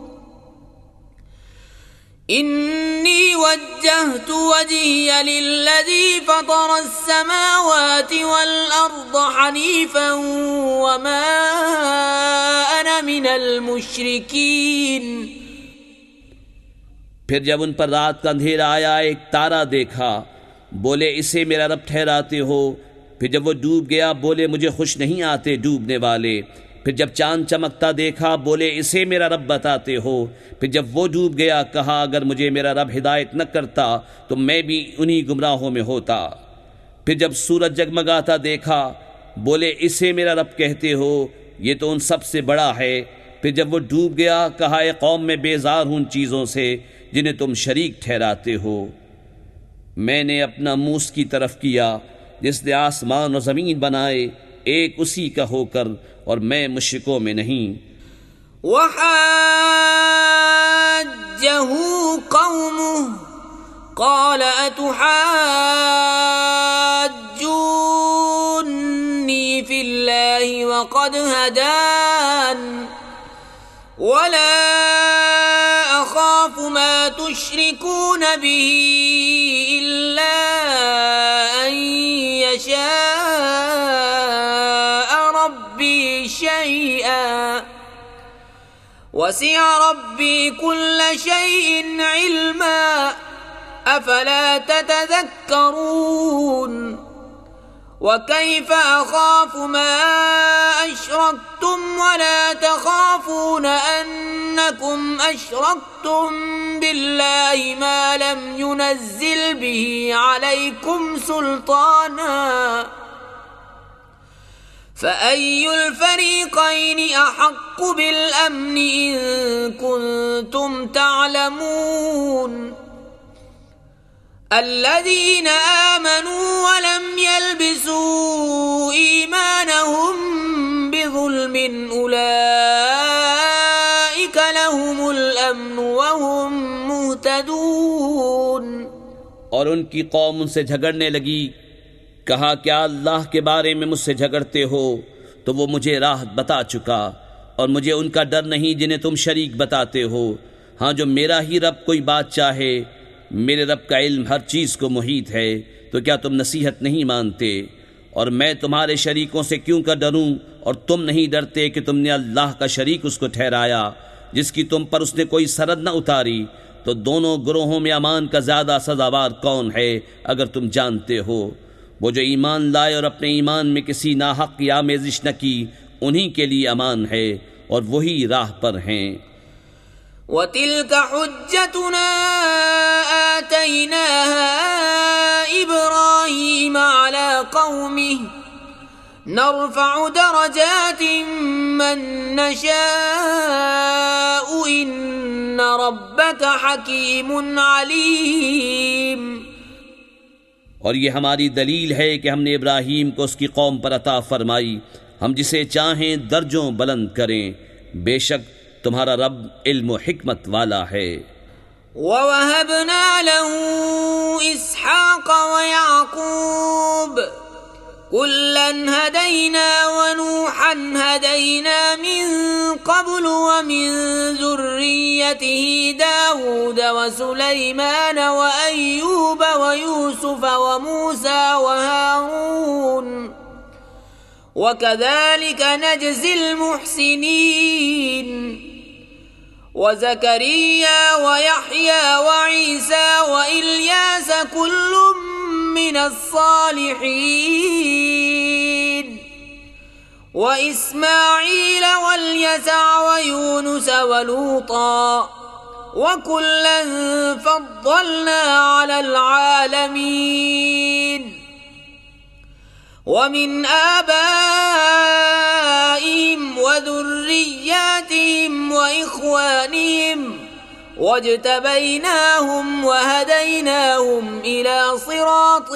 إني وجهت وجهي للذي فطر السماوات والأرض حنيفا وما أنا من المشركين۔ پھر جب ان پر رات کا اندھیرا آیا ایک تارا دیکھا، بولے اسے میرا رب ٹھہراتے ہو۔ پھر جب وہ ڈوب گیا بولے مجھے خوش نہیں آتے ڈوبنے والے۔ پھر جب چاند چمکتا دیکھا بولے اسے میرا رب بتاتے ہو۔ پھر جب وہ ڈوب گیا کہا اگر مجھے میرا رب ہدایت نہ کرتا تو میں بھی انہی گمراہوں میں ہوتا۔ پھر جب سورج جگمگاتا دیکھا بولے اسے میرا رب کہتے ہو، یہ تو ان سب سے بڑا ہے۔ پھر جب وہ ڈوب گیا کہا اے قوم میں بیزار ہوں ان چیزوں سے جنہیں تم شریک ٹھہراتے ہو۔ میں نے اپنا منہ اس کی طرف کیا جس نے آسمان اور زمین بنائے ایک اسی کا ہو کر، اور میں مشرکوں میں نہیں۔ وحاجه قومه قال أتحاجوني في الله وقد هدان ولا أخاف ما تشركون به إلا أن يشاء ربي شيئا وسع ربي كل شيء علما أفلا تتذكرون وكيف أخاف ما أشركتم ولا تخافون أنكم أشركتم بالله ما لم ينزل به عليكم سلطانا فأي الفريقين أحق بالأمن إن كنتم تعلمون الذين آمنوا ولم يلبسوا إيمانهم بظلم أولئك لهم الأمن وهم مهتدون۔ اور ان کی قوم ان سے جھگڑنے لگی، کہا کیا اللہ کے بارے میں مجھ سے جھگڑتے ہو؟ تو وہ مجھے راہ بتا چکا، اور مجھے ان کا ڈر نہیں جنہیں تم شریک بتاتے ہو۔ ہاں جو میرا ہی رب کوئی بات چاہے، میرے رب کا علم ہر چیز کو محیط ہے، تو کیا تم نصیحت نہیں مانتے؟ اور میں تمہارے شریکوں سے کیوں کر ڈروں، اور تم نہیں ڈرتے کہ تم نے اللہ کا شریک اس کو ٹھہرایا جس کی تم پر اس نے کوئی سرحد نہ اتاری۔ تو دونوں گروہوں میں امان کا زیادہ سزاوار کون ہے اگر تم جانتے ہو؟ وہ جو ایمان لائے اور اپنے ایمان میں کسی ناحق کی آمیزش نہ کی، انہی کے لیے امان ہے اور وہی راہ پر ہیں۔ وَتِلْكَ حُجَّتُنَا آتَيْنَاهَا إِبْرَاهِيمَ عَلَى قَوْمِهِ نَرْفَعُ دَرَجَاتٍ مَّن نَّشَاءُ إِنَّ رَبَّكَ حَكِيمٌ عَلِيمٌ۔ اور یہ ہماری دلیل ہے کہ ہم نے ابراہیم کو اس کی قوم پر عطا فرمائی، ہم جسے چاہیں درجوں بلند کریں، بے شک تمہارا رب علم و حکمت والا ہے۔ وَوَهَبْنَا لَهُ إِسْحَاقَ وَيَعْقُوبَ كُلًّا هَدَيْنَا وَنُوحًا هَدَيْنَا مِن قَبْلُ وَمِن ذُرِّيَّتِهِ دَاوُودَ وَسُلَيْمَانَ وَأَيُّوبَ وَيُوسُفَ وَمُوسَى وَهَارُونَ وَكَذَلِكَ نَجْزِي الْمُحْسِنِينَ وَزَكَرِيَّا وَيَحْيَى وَعِيسَى وَإِلْيَاسَ كُلٌّ مِّنَ الصَّالِحِينَ وَإِسْمَاعِيلَ وَالْيَسَعَ وَيُونُسَ وَلُوطًا وَكُلًّا فَضَّلْنَا عَلَى الْعَالَمِينَ وَمِنْ آبَائِهِمْ وَذُرِّيَّاتِهِمْ وَإِخْوَانِهِمْ وَاجْتَبَيْنَاهُمْ وَهَدَيْنَاهُمْ إِلَى صِرَاطٍ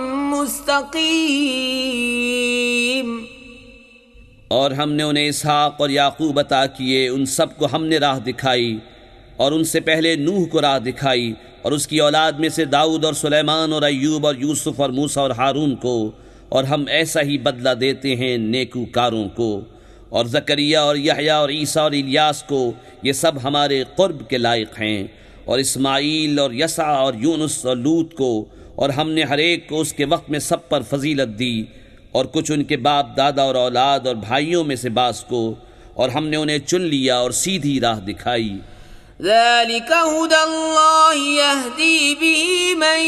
مُسْتَقِيمٍ۔ اور ہم نے انہیں اسحاق اور یعقوب عطا کیے، ان سب کو ہم نے راہ دکھائی، اور ان سے پہلے نوح کو راہ دکھائی، اور اس کی اولاد میں سے داؤد اور سلیمان اور ایوب اور یوسف اور موسیٰ اور ہارون کو، اور ہم ایسا ہی بدلہ دیتے ہیں نیکوکاروں کو۔ اور زکریا اور یحییٰ اور عیسیٰ اور الیاس کو، یہ سب ہمارے قرب کے لائق ہیں، اور اسماعیل اور یسع اور یونس اور لوط کو، اور ہم نے ہر ایک کو اس کے وقت میں سب پر فضیلت دی، اور کچھ ان کے باپ دادا اور اولاد اور بھائیوں میں سے بعض کو، اور ہم نے انہیں چن لیا اور سیدھی راہ دکھائی۔ ذَلِكَ هُدَى اللَّهِ يَهْدِي بِهِ مَن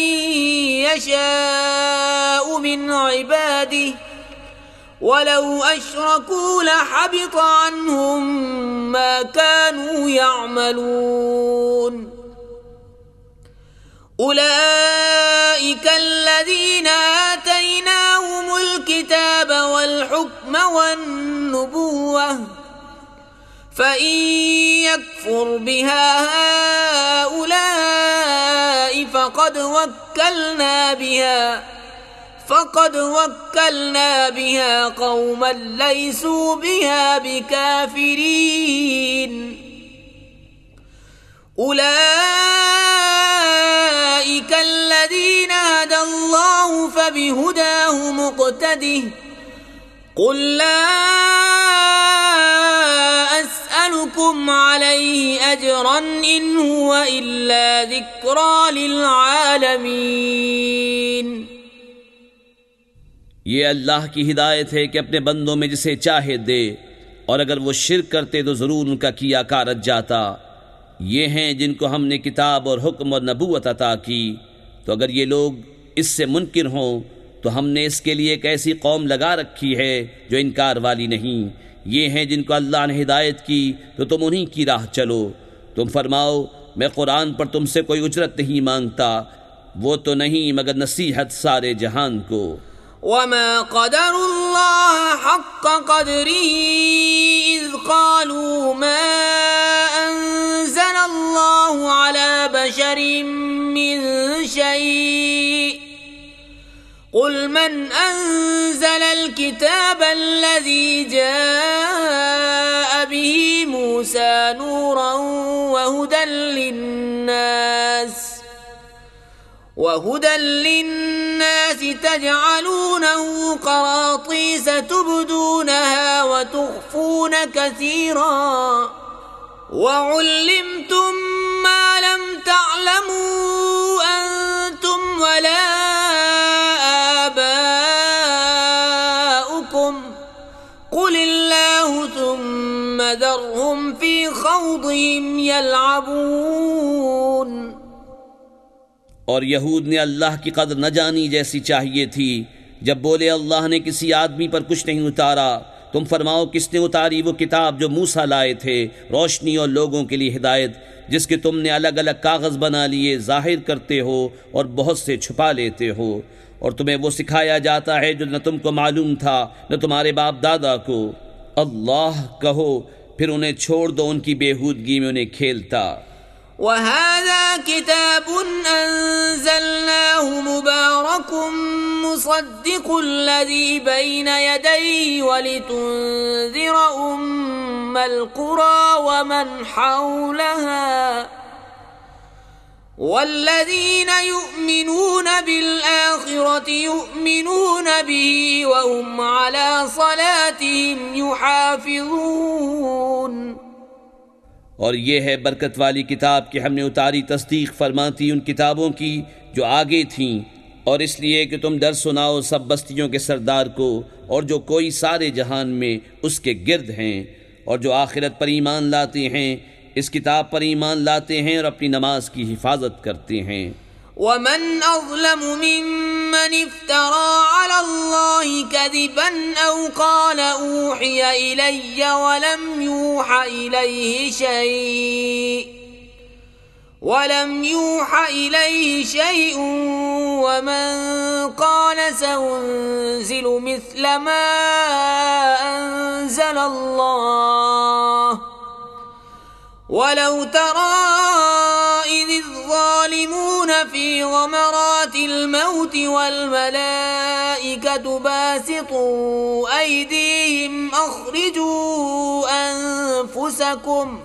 يَشَاءُ مِنْ عِبَادِهِ وَلَوْ أَشْرَكُوا لَحَبِطَ عَنْهُمْ مَا كَانُوا يَعْمَلُونَ أُولَئِكَ الَّذِينَ آتَيْنَاهُمُ الْكِتَابَ وَالْحُكْمَ وَالنُّبُوَّةَ فَإِن يَكْفُرْ بِهَا هَؤُلَاءِ فَقَدْ وَكَّلْنَا بِهَا فَقَدْ وَكَّلْنَا بِهَا قَوْمًا لَيْسُوا بِهَا بِكَافِرِينَ أُولَئِكَ الَّذِينَ هَدَى اللَّهُ فَبِهُدَاهُ مُقْتَدِهْ قُل لَّا أَسْأَلُكُمْ عَلَيْهِ أَجْرًا إِنْ هُوَ إِلَّا ذِكْرَى لِلْعَالَمِينَ۔ یہ اللہ کی ہدایت ہے کہ اپنے بندوں میں جسے چاہے دے، اور اگر وہ شرک کرتے تو ضرور ان کا کیا کار رچ جاتا۔ یہ ہیں جن کو ہم نے کتاب اور حکم اور نبوت عطا کی، تو اگر یہ لوگ اس سے منکر ہوں تو ہم نے اس کے لیے ایک ایسی قوم لگا رکھی ہے جو انکار والی نہیں۔ یہ ہیں جن کو اللہ نے ہدایت کی تو تم انہی کی راہ چلو۔ تم فرماؤ میں قرآن پر تم سے کوئی اجرت نہیں مانگتا، وہ تو نہیں مگر نصیحت سارے جہان کو۔ وَمَا قَدَرُوا اللَّهَ حَقَّ قَدْرِهِ إِذْ قَالُوا مَا أَنزَلَ اللَّهُ عَلَى بَشَرٍ مِّن شَيْءٍ قُلْ مَنْ أَنزَلَ الْكِتَابَ الَّذِي جَاءَ بِهِ مُوسَى نُورًا وَهُدًى لِّلنَّاسِ وَهُدًى لِّلنَّاسِ تَجْعَلُونَهُ قَرَاطِيسَ تُبْدُونَهَا وَتُخْفُونَ كَثِيرًا وَعُلِّمْتُم مَّا لَمْ تَعْلَمُوا أَنتُمْ وَلَا آبَاؤُكُمْ قُلِ اللَّهُ ثُمَّ ذَرْهُمْ فِي خَوْضِهِمْ يَلْعَبُونَ۔ اور یہود نے اللہ کی قدر نہ جانی جیسی چاہیے تھی، جب بولے اللہ نے کسی آدمی پر کچھ نہیں اتارا۔ تم فرماؤ کس نے اتاری وہ کتاب جو موسیٰ لائے تھے، روشنی اور لوگوں کے لیے ہدایت، جس کے تم نے الگ الگ کاغذ بنا لیے، ظاہر کرتے ہو اور بہت سے چھپا لیتے ہو، اور تمہیں وہ سکھایا جاتا ہے جو نہ تم کو معلوم تھا نہ تمہارے باپ دادا کو۔ اللہ کہو پھر انہیں چھوڑ دو ان کی بےہودگی میں انہیں کھیلتا۔ وَهَذَا كِتَابٌ أَنزَلْنَاهُ مُبَارَكٌ مُصَدِّقُ الَّذِي بَيْنَ يَدَيْهِ وَلِتُنذِرَ أُمَّ أم القرى ومن حولها والذين يؤمنون بالآخرة يؤمنون به وهم على صلاتهم يحافظون۔ اور یہ ہے برکت والی کتاب کہ ہم نے اتاری تصدیق فرماتی ان کتابوں کی جو آگے تھیں، اور اس لیے کہ تم ڈر سناؤ سب بستیوں کے سردار کو اور جو کوئی سارے جہان میں اس کے گرد ہیں، اور جو آخرت پر ایمان لاتے ہیں، اس کتاب پر ایمان لاتے ہیں اور اپنی نماز کی حفاظت کرتے ہیں۔ ومن أظلم ممن افترى على الله كذبا أو قال أوحي إلي ولم يوحى إليه شيء ولم يوحى إليه شيء ومن قال سأنزل مثل ما أنزل الله ولو ترى إذ الظالمون في غمرات الموت والملائكة باسطوا أيديهم أخرجوا أنفسكم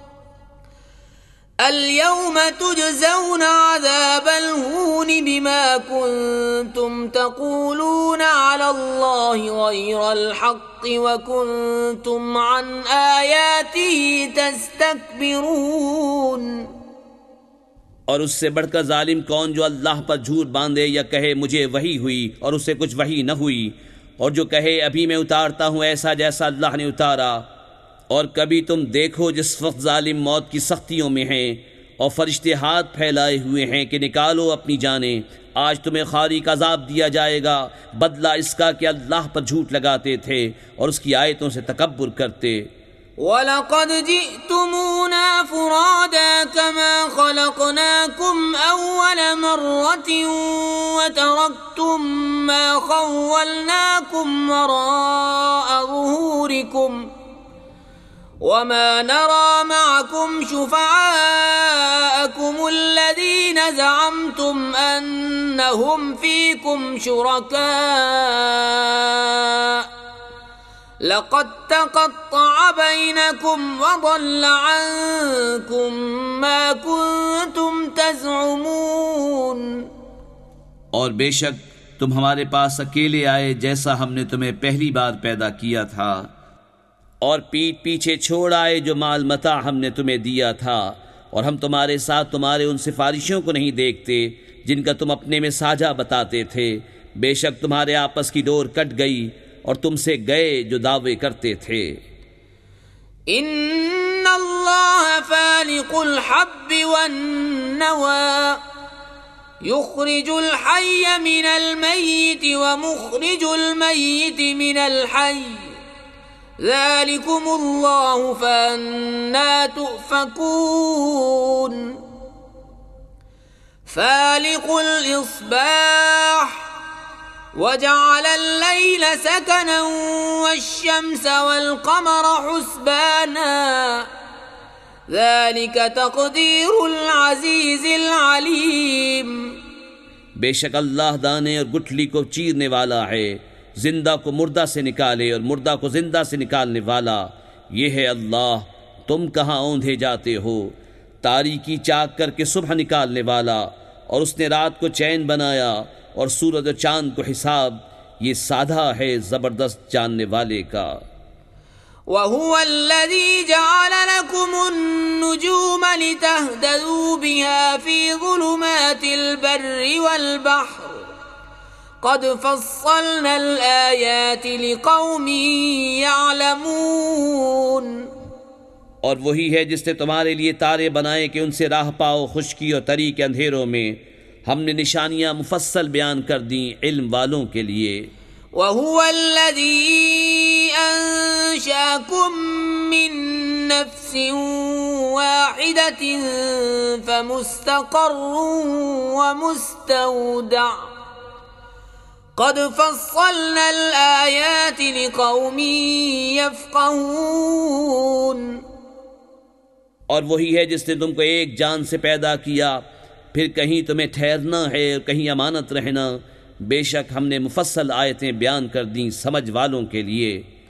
اليوم تجزون عذاب الهون بما كنتم تقولون على الله غير الحق وكنتم عن آياته تستكبرون۔ اور اس سے بڑھ کر ظالم کون جو اللہ پر جھوٹ باندھے یا کہے مجھے وحی ہوئی اور اسے کچھ وحی نہ ہوئی، اور جو کہے ابھی میں اتارتا ہوں ایسا جیسا اللہ نے اتارا۔ اور کبھی تم دیکھو جس وقت ظالم موت کی سختیوں میں ہیں اور فرشتے ہاتھ پھیلائے ہوئے ہیں کہ نکالو اپنی جانیں، آج تمہیں خاریک عذاب دیا جائے گا، بدلہ اس کا کہ اللہ پر جھوٹ لگاتے تھے اور اس کی آیتوں سے تکبر کرتے۔ وَلَقَدْ جِئْتُمُونَا فُرَادَى كَمَا خَلَقْنَاكُمْ أَوَّلَ مَرَّةٍ وَتَرَكْتُمْ مَا خَوَّلْنَاكُمْ وَرَاءَ ظُهُورِكُمْ وَمَا نَرَى مَعَكُمْ شُفَعَاءَكُمُ الَّذِينَ زَعَمْتُمْ أَنَّهُمْ فِيكُمْ شُرَكَاءُ لَقَدْ تَقَطَّعَ بَيْنَكُمْ وَضَلَّ عَنكُمْ مَا كُنتُمْ تَزْعُمُونَ۔ اور بے شک تم ہمارے پاس اکیلے آئے جیسا ہم نے تمہیں پہلی بار پیدا کیا تھا، اور پیٹ پیچھے چھوڑ آئے جو مال متاع ہم نے تمہیں دیا تھا، اور ہم تمہارے ساتھ تمہارے ان سفارشوں کو نہیں دیکھتے جن کا تم اپنے میں ساجھا بتاتے تھے۔ بے شک تمہارے آپس کی ڈور کٹ گئی اور تم سے گئے جو دعوے کرتے تھے۔ ان اللہ فالق الحب والنوى يخرج الحي من الميت ومخرج الميت من الحي ذلكم الله فأنا تؤفكون۔ فالق الإصباح وجعل الليل سكنا والشمس والقمر حسبانا ذلك تقدير العزيز العليم۔ بے شک اللہ دانے اور گٹھلی کو چیرنے والا ہے، زندہ کو مردہ سے نکالے اور مردہ کو زندہ سے نکالنے والا، یہ ہے اللہ۔ تم کہاں اوندھے جاتے ہو؟ تاریکی چاک کر کے صبح نکالنے والا، اور اس نے رات کو چین بنایا اور سورج و چاند کو حساب، یہ سادہ ہے زبردست جاننے والے کا۔ وَهُوَ الَّذِي جَعَلَ لَكُمُ النُّجُومَ لِتَهْتَدُوا بِهَا فِي ظُلُمَاتِ الْبَرِّ وَالْبَحْرِ قَدْ فَصَّلْنَا الْآيَاتِ لِقَوْمٍ يَعْلَمُونَ۔ اور وہی ہے جس نے تمہارے لیے تارے بنائے کہ ان سے راہ پاؤ خشکی اور تری کے اندھیروں میں، ہم نے نشانیاں مفصل بیان کر دیں علم والوں کے لیے۔ وَهُوَ الَّذِي أَنشَأَكُم مِّن نَّفْسٍ وَاحِدَةٍ فَمُسْتَقَرٌّ وَمُسْتَوْدَعٌ قَدْ فَصَّلْنَا الْآيَاتِ لِقَوْمٍ يَفْقَهُونَ۔ اور وہی ہے جس نے تم کو ایک جان سے پیدا کیا، پھر کہیں تمہیں ٹھہرنا ہے اور کہیں امانت رہنا، بے شک ہم نے مفصل آیتیں بیان کر دیں سمجھ والوں کے لیے۔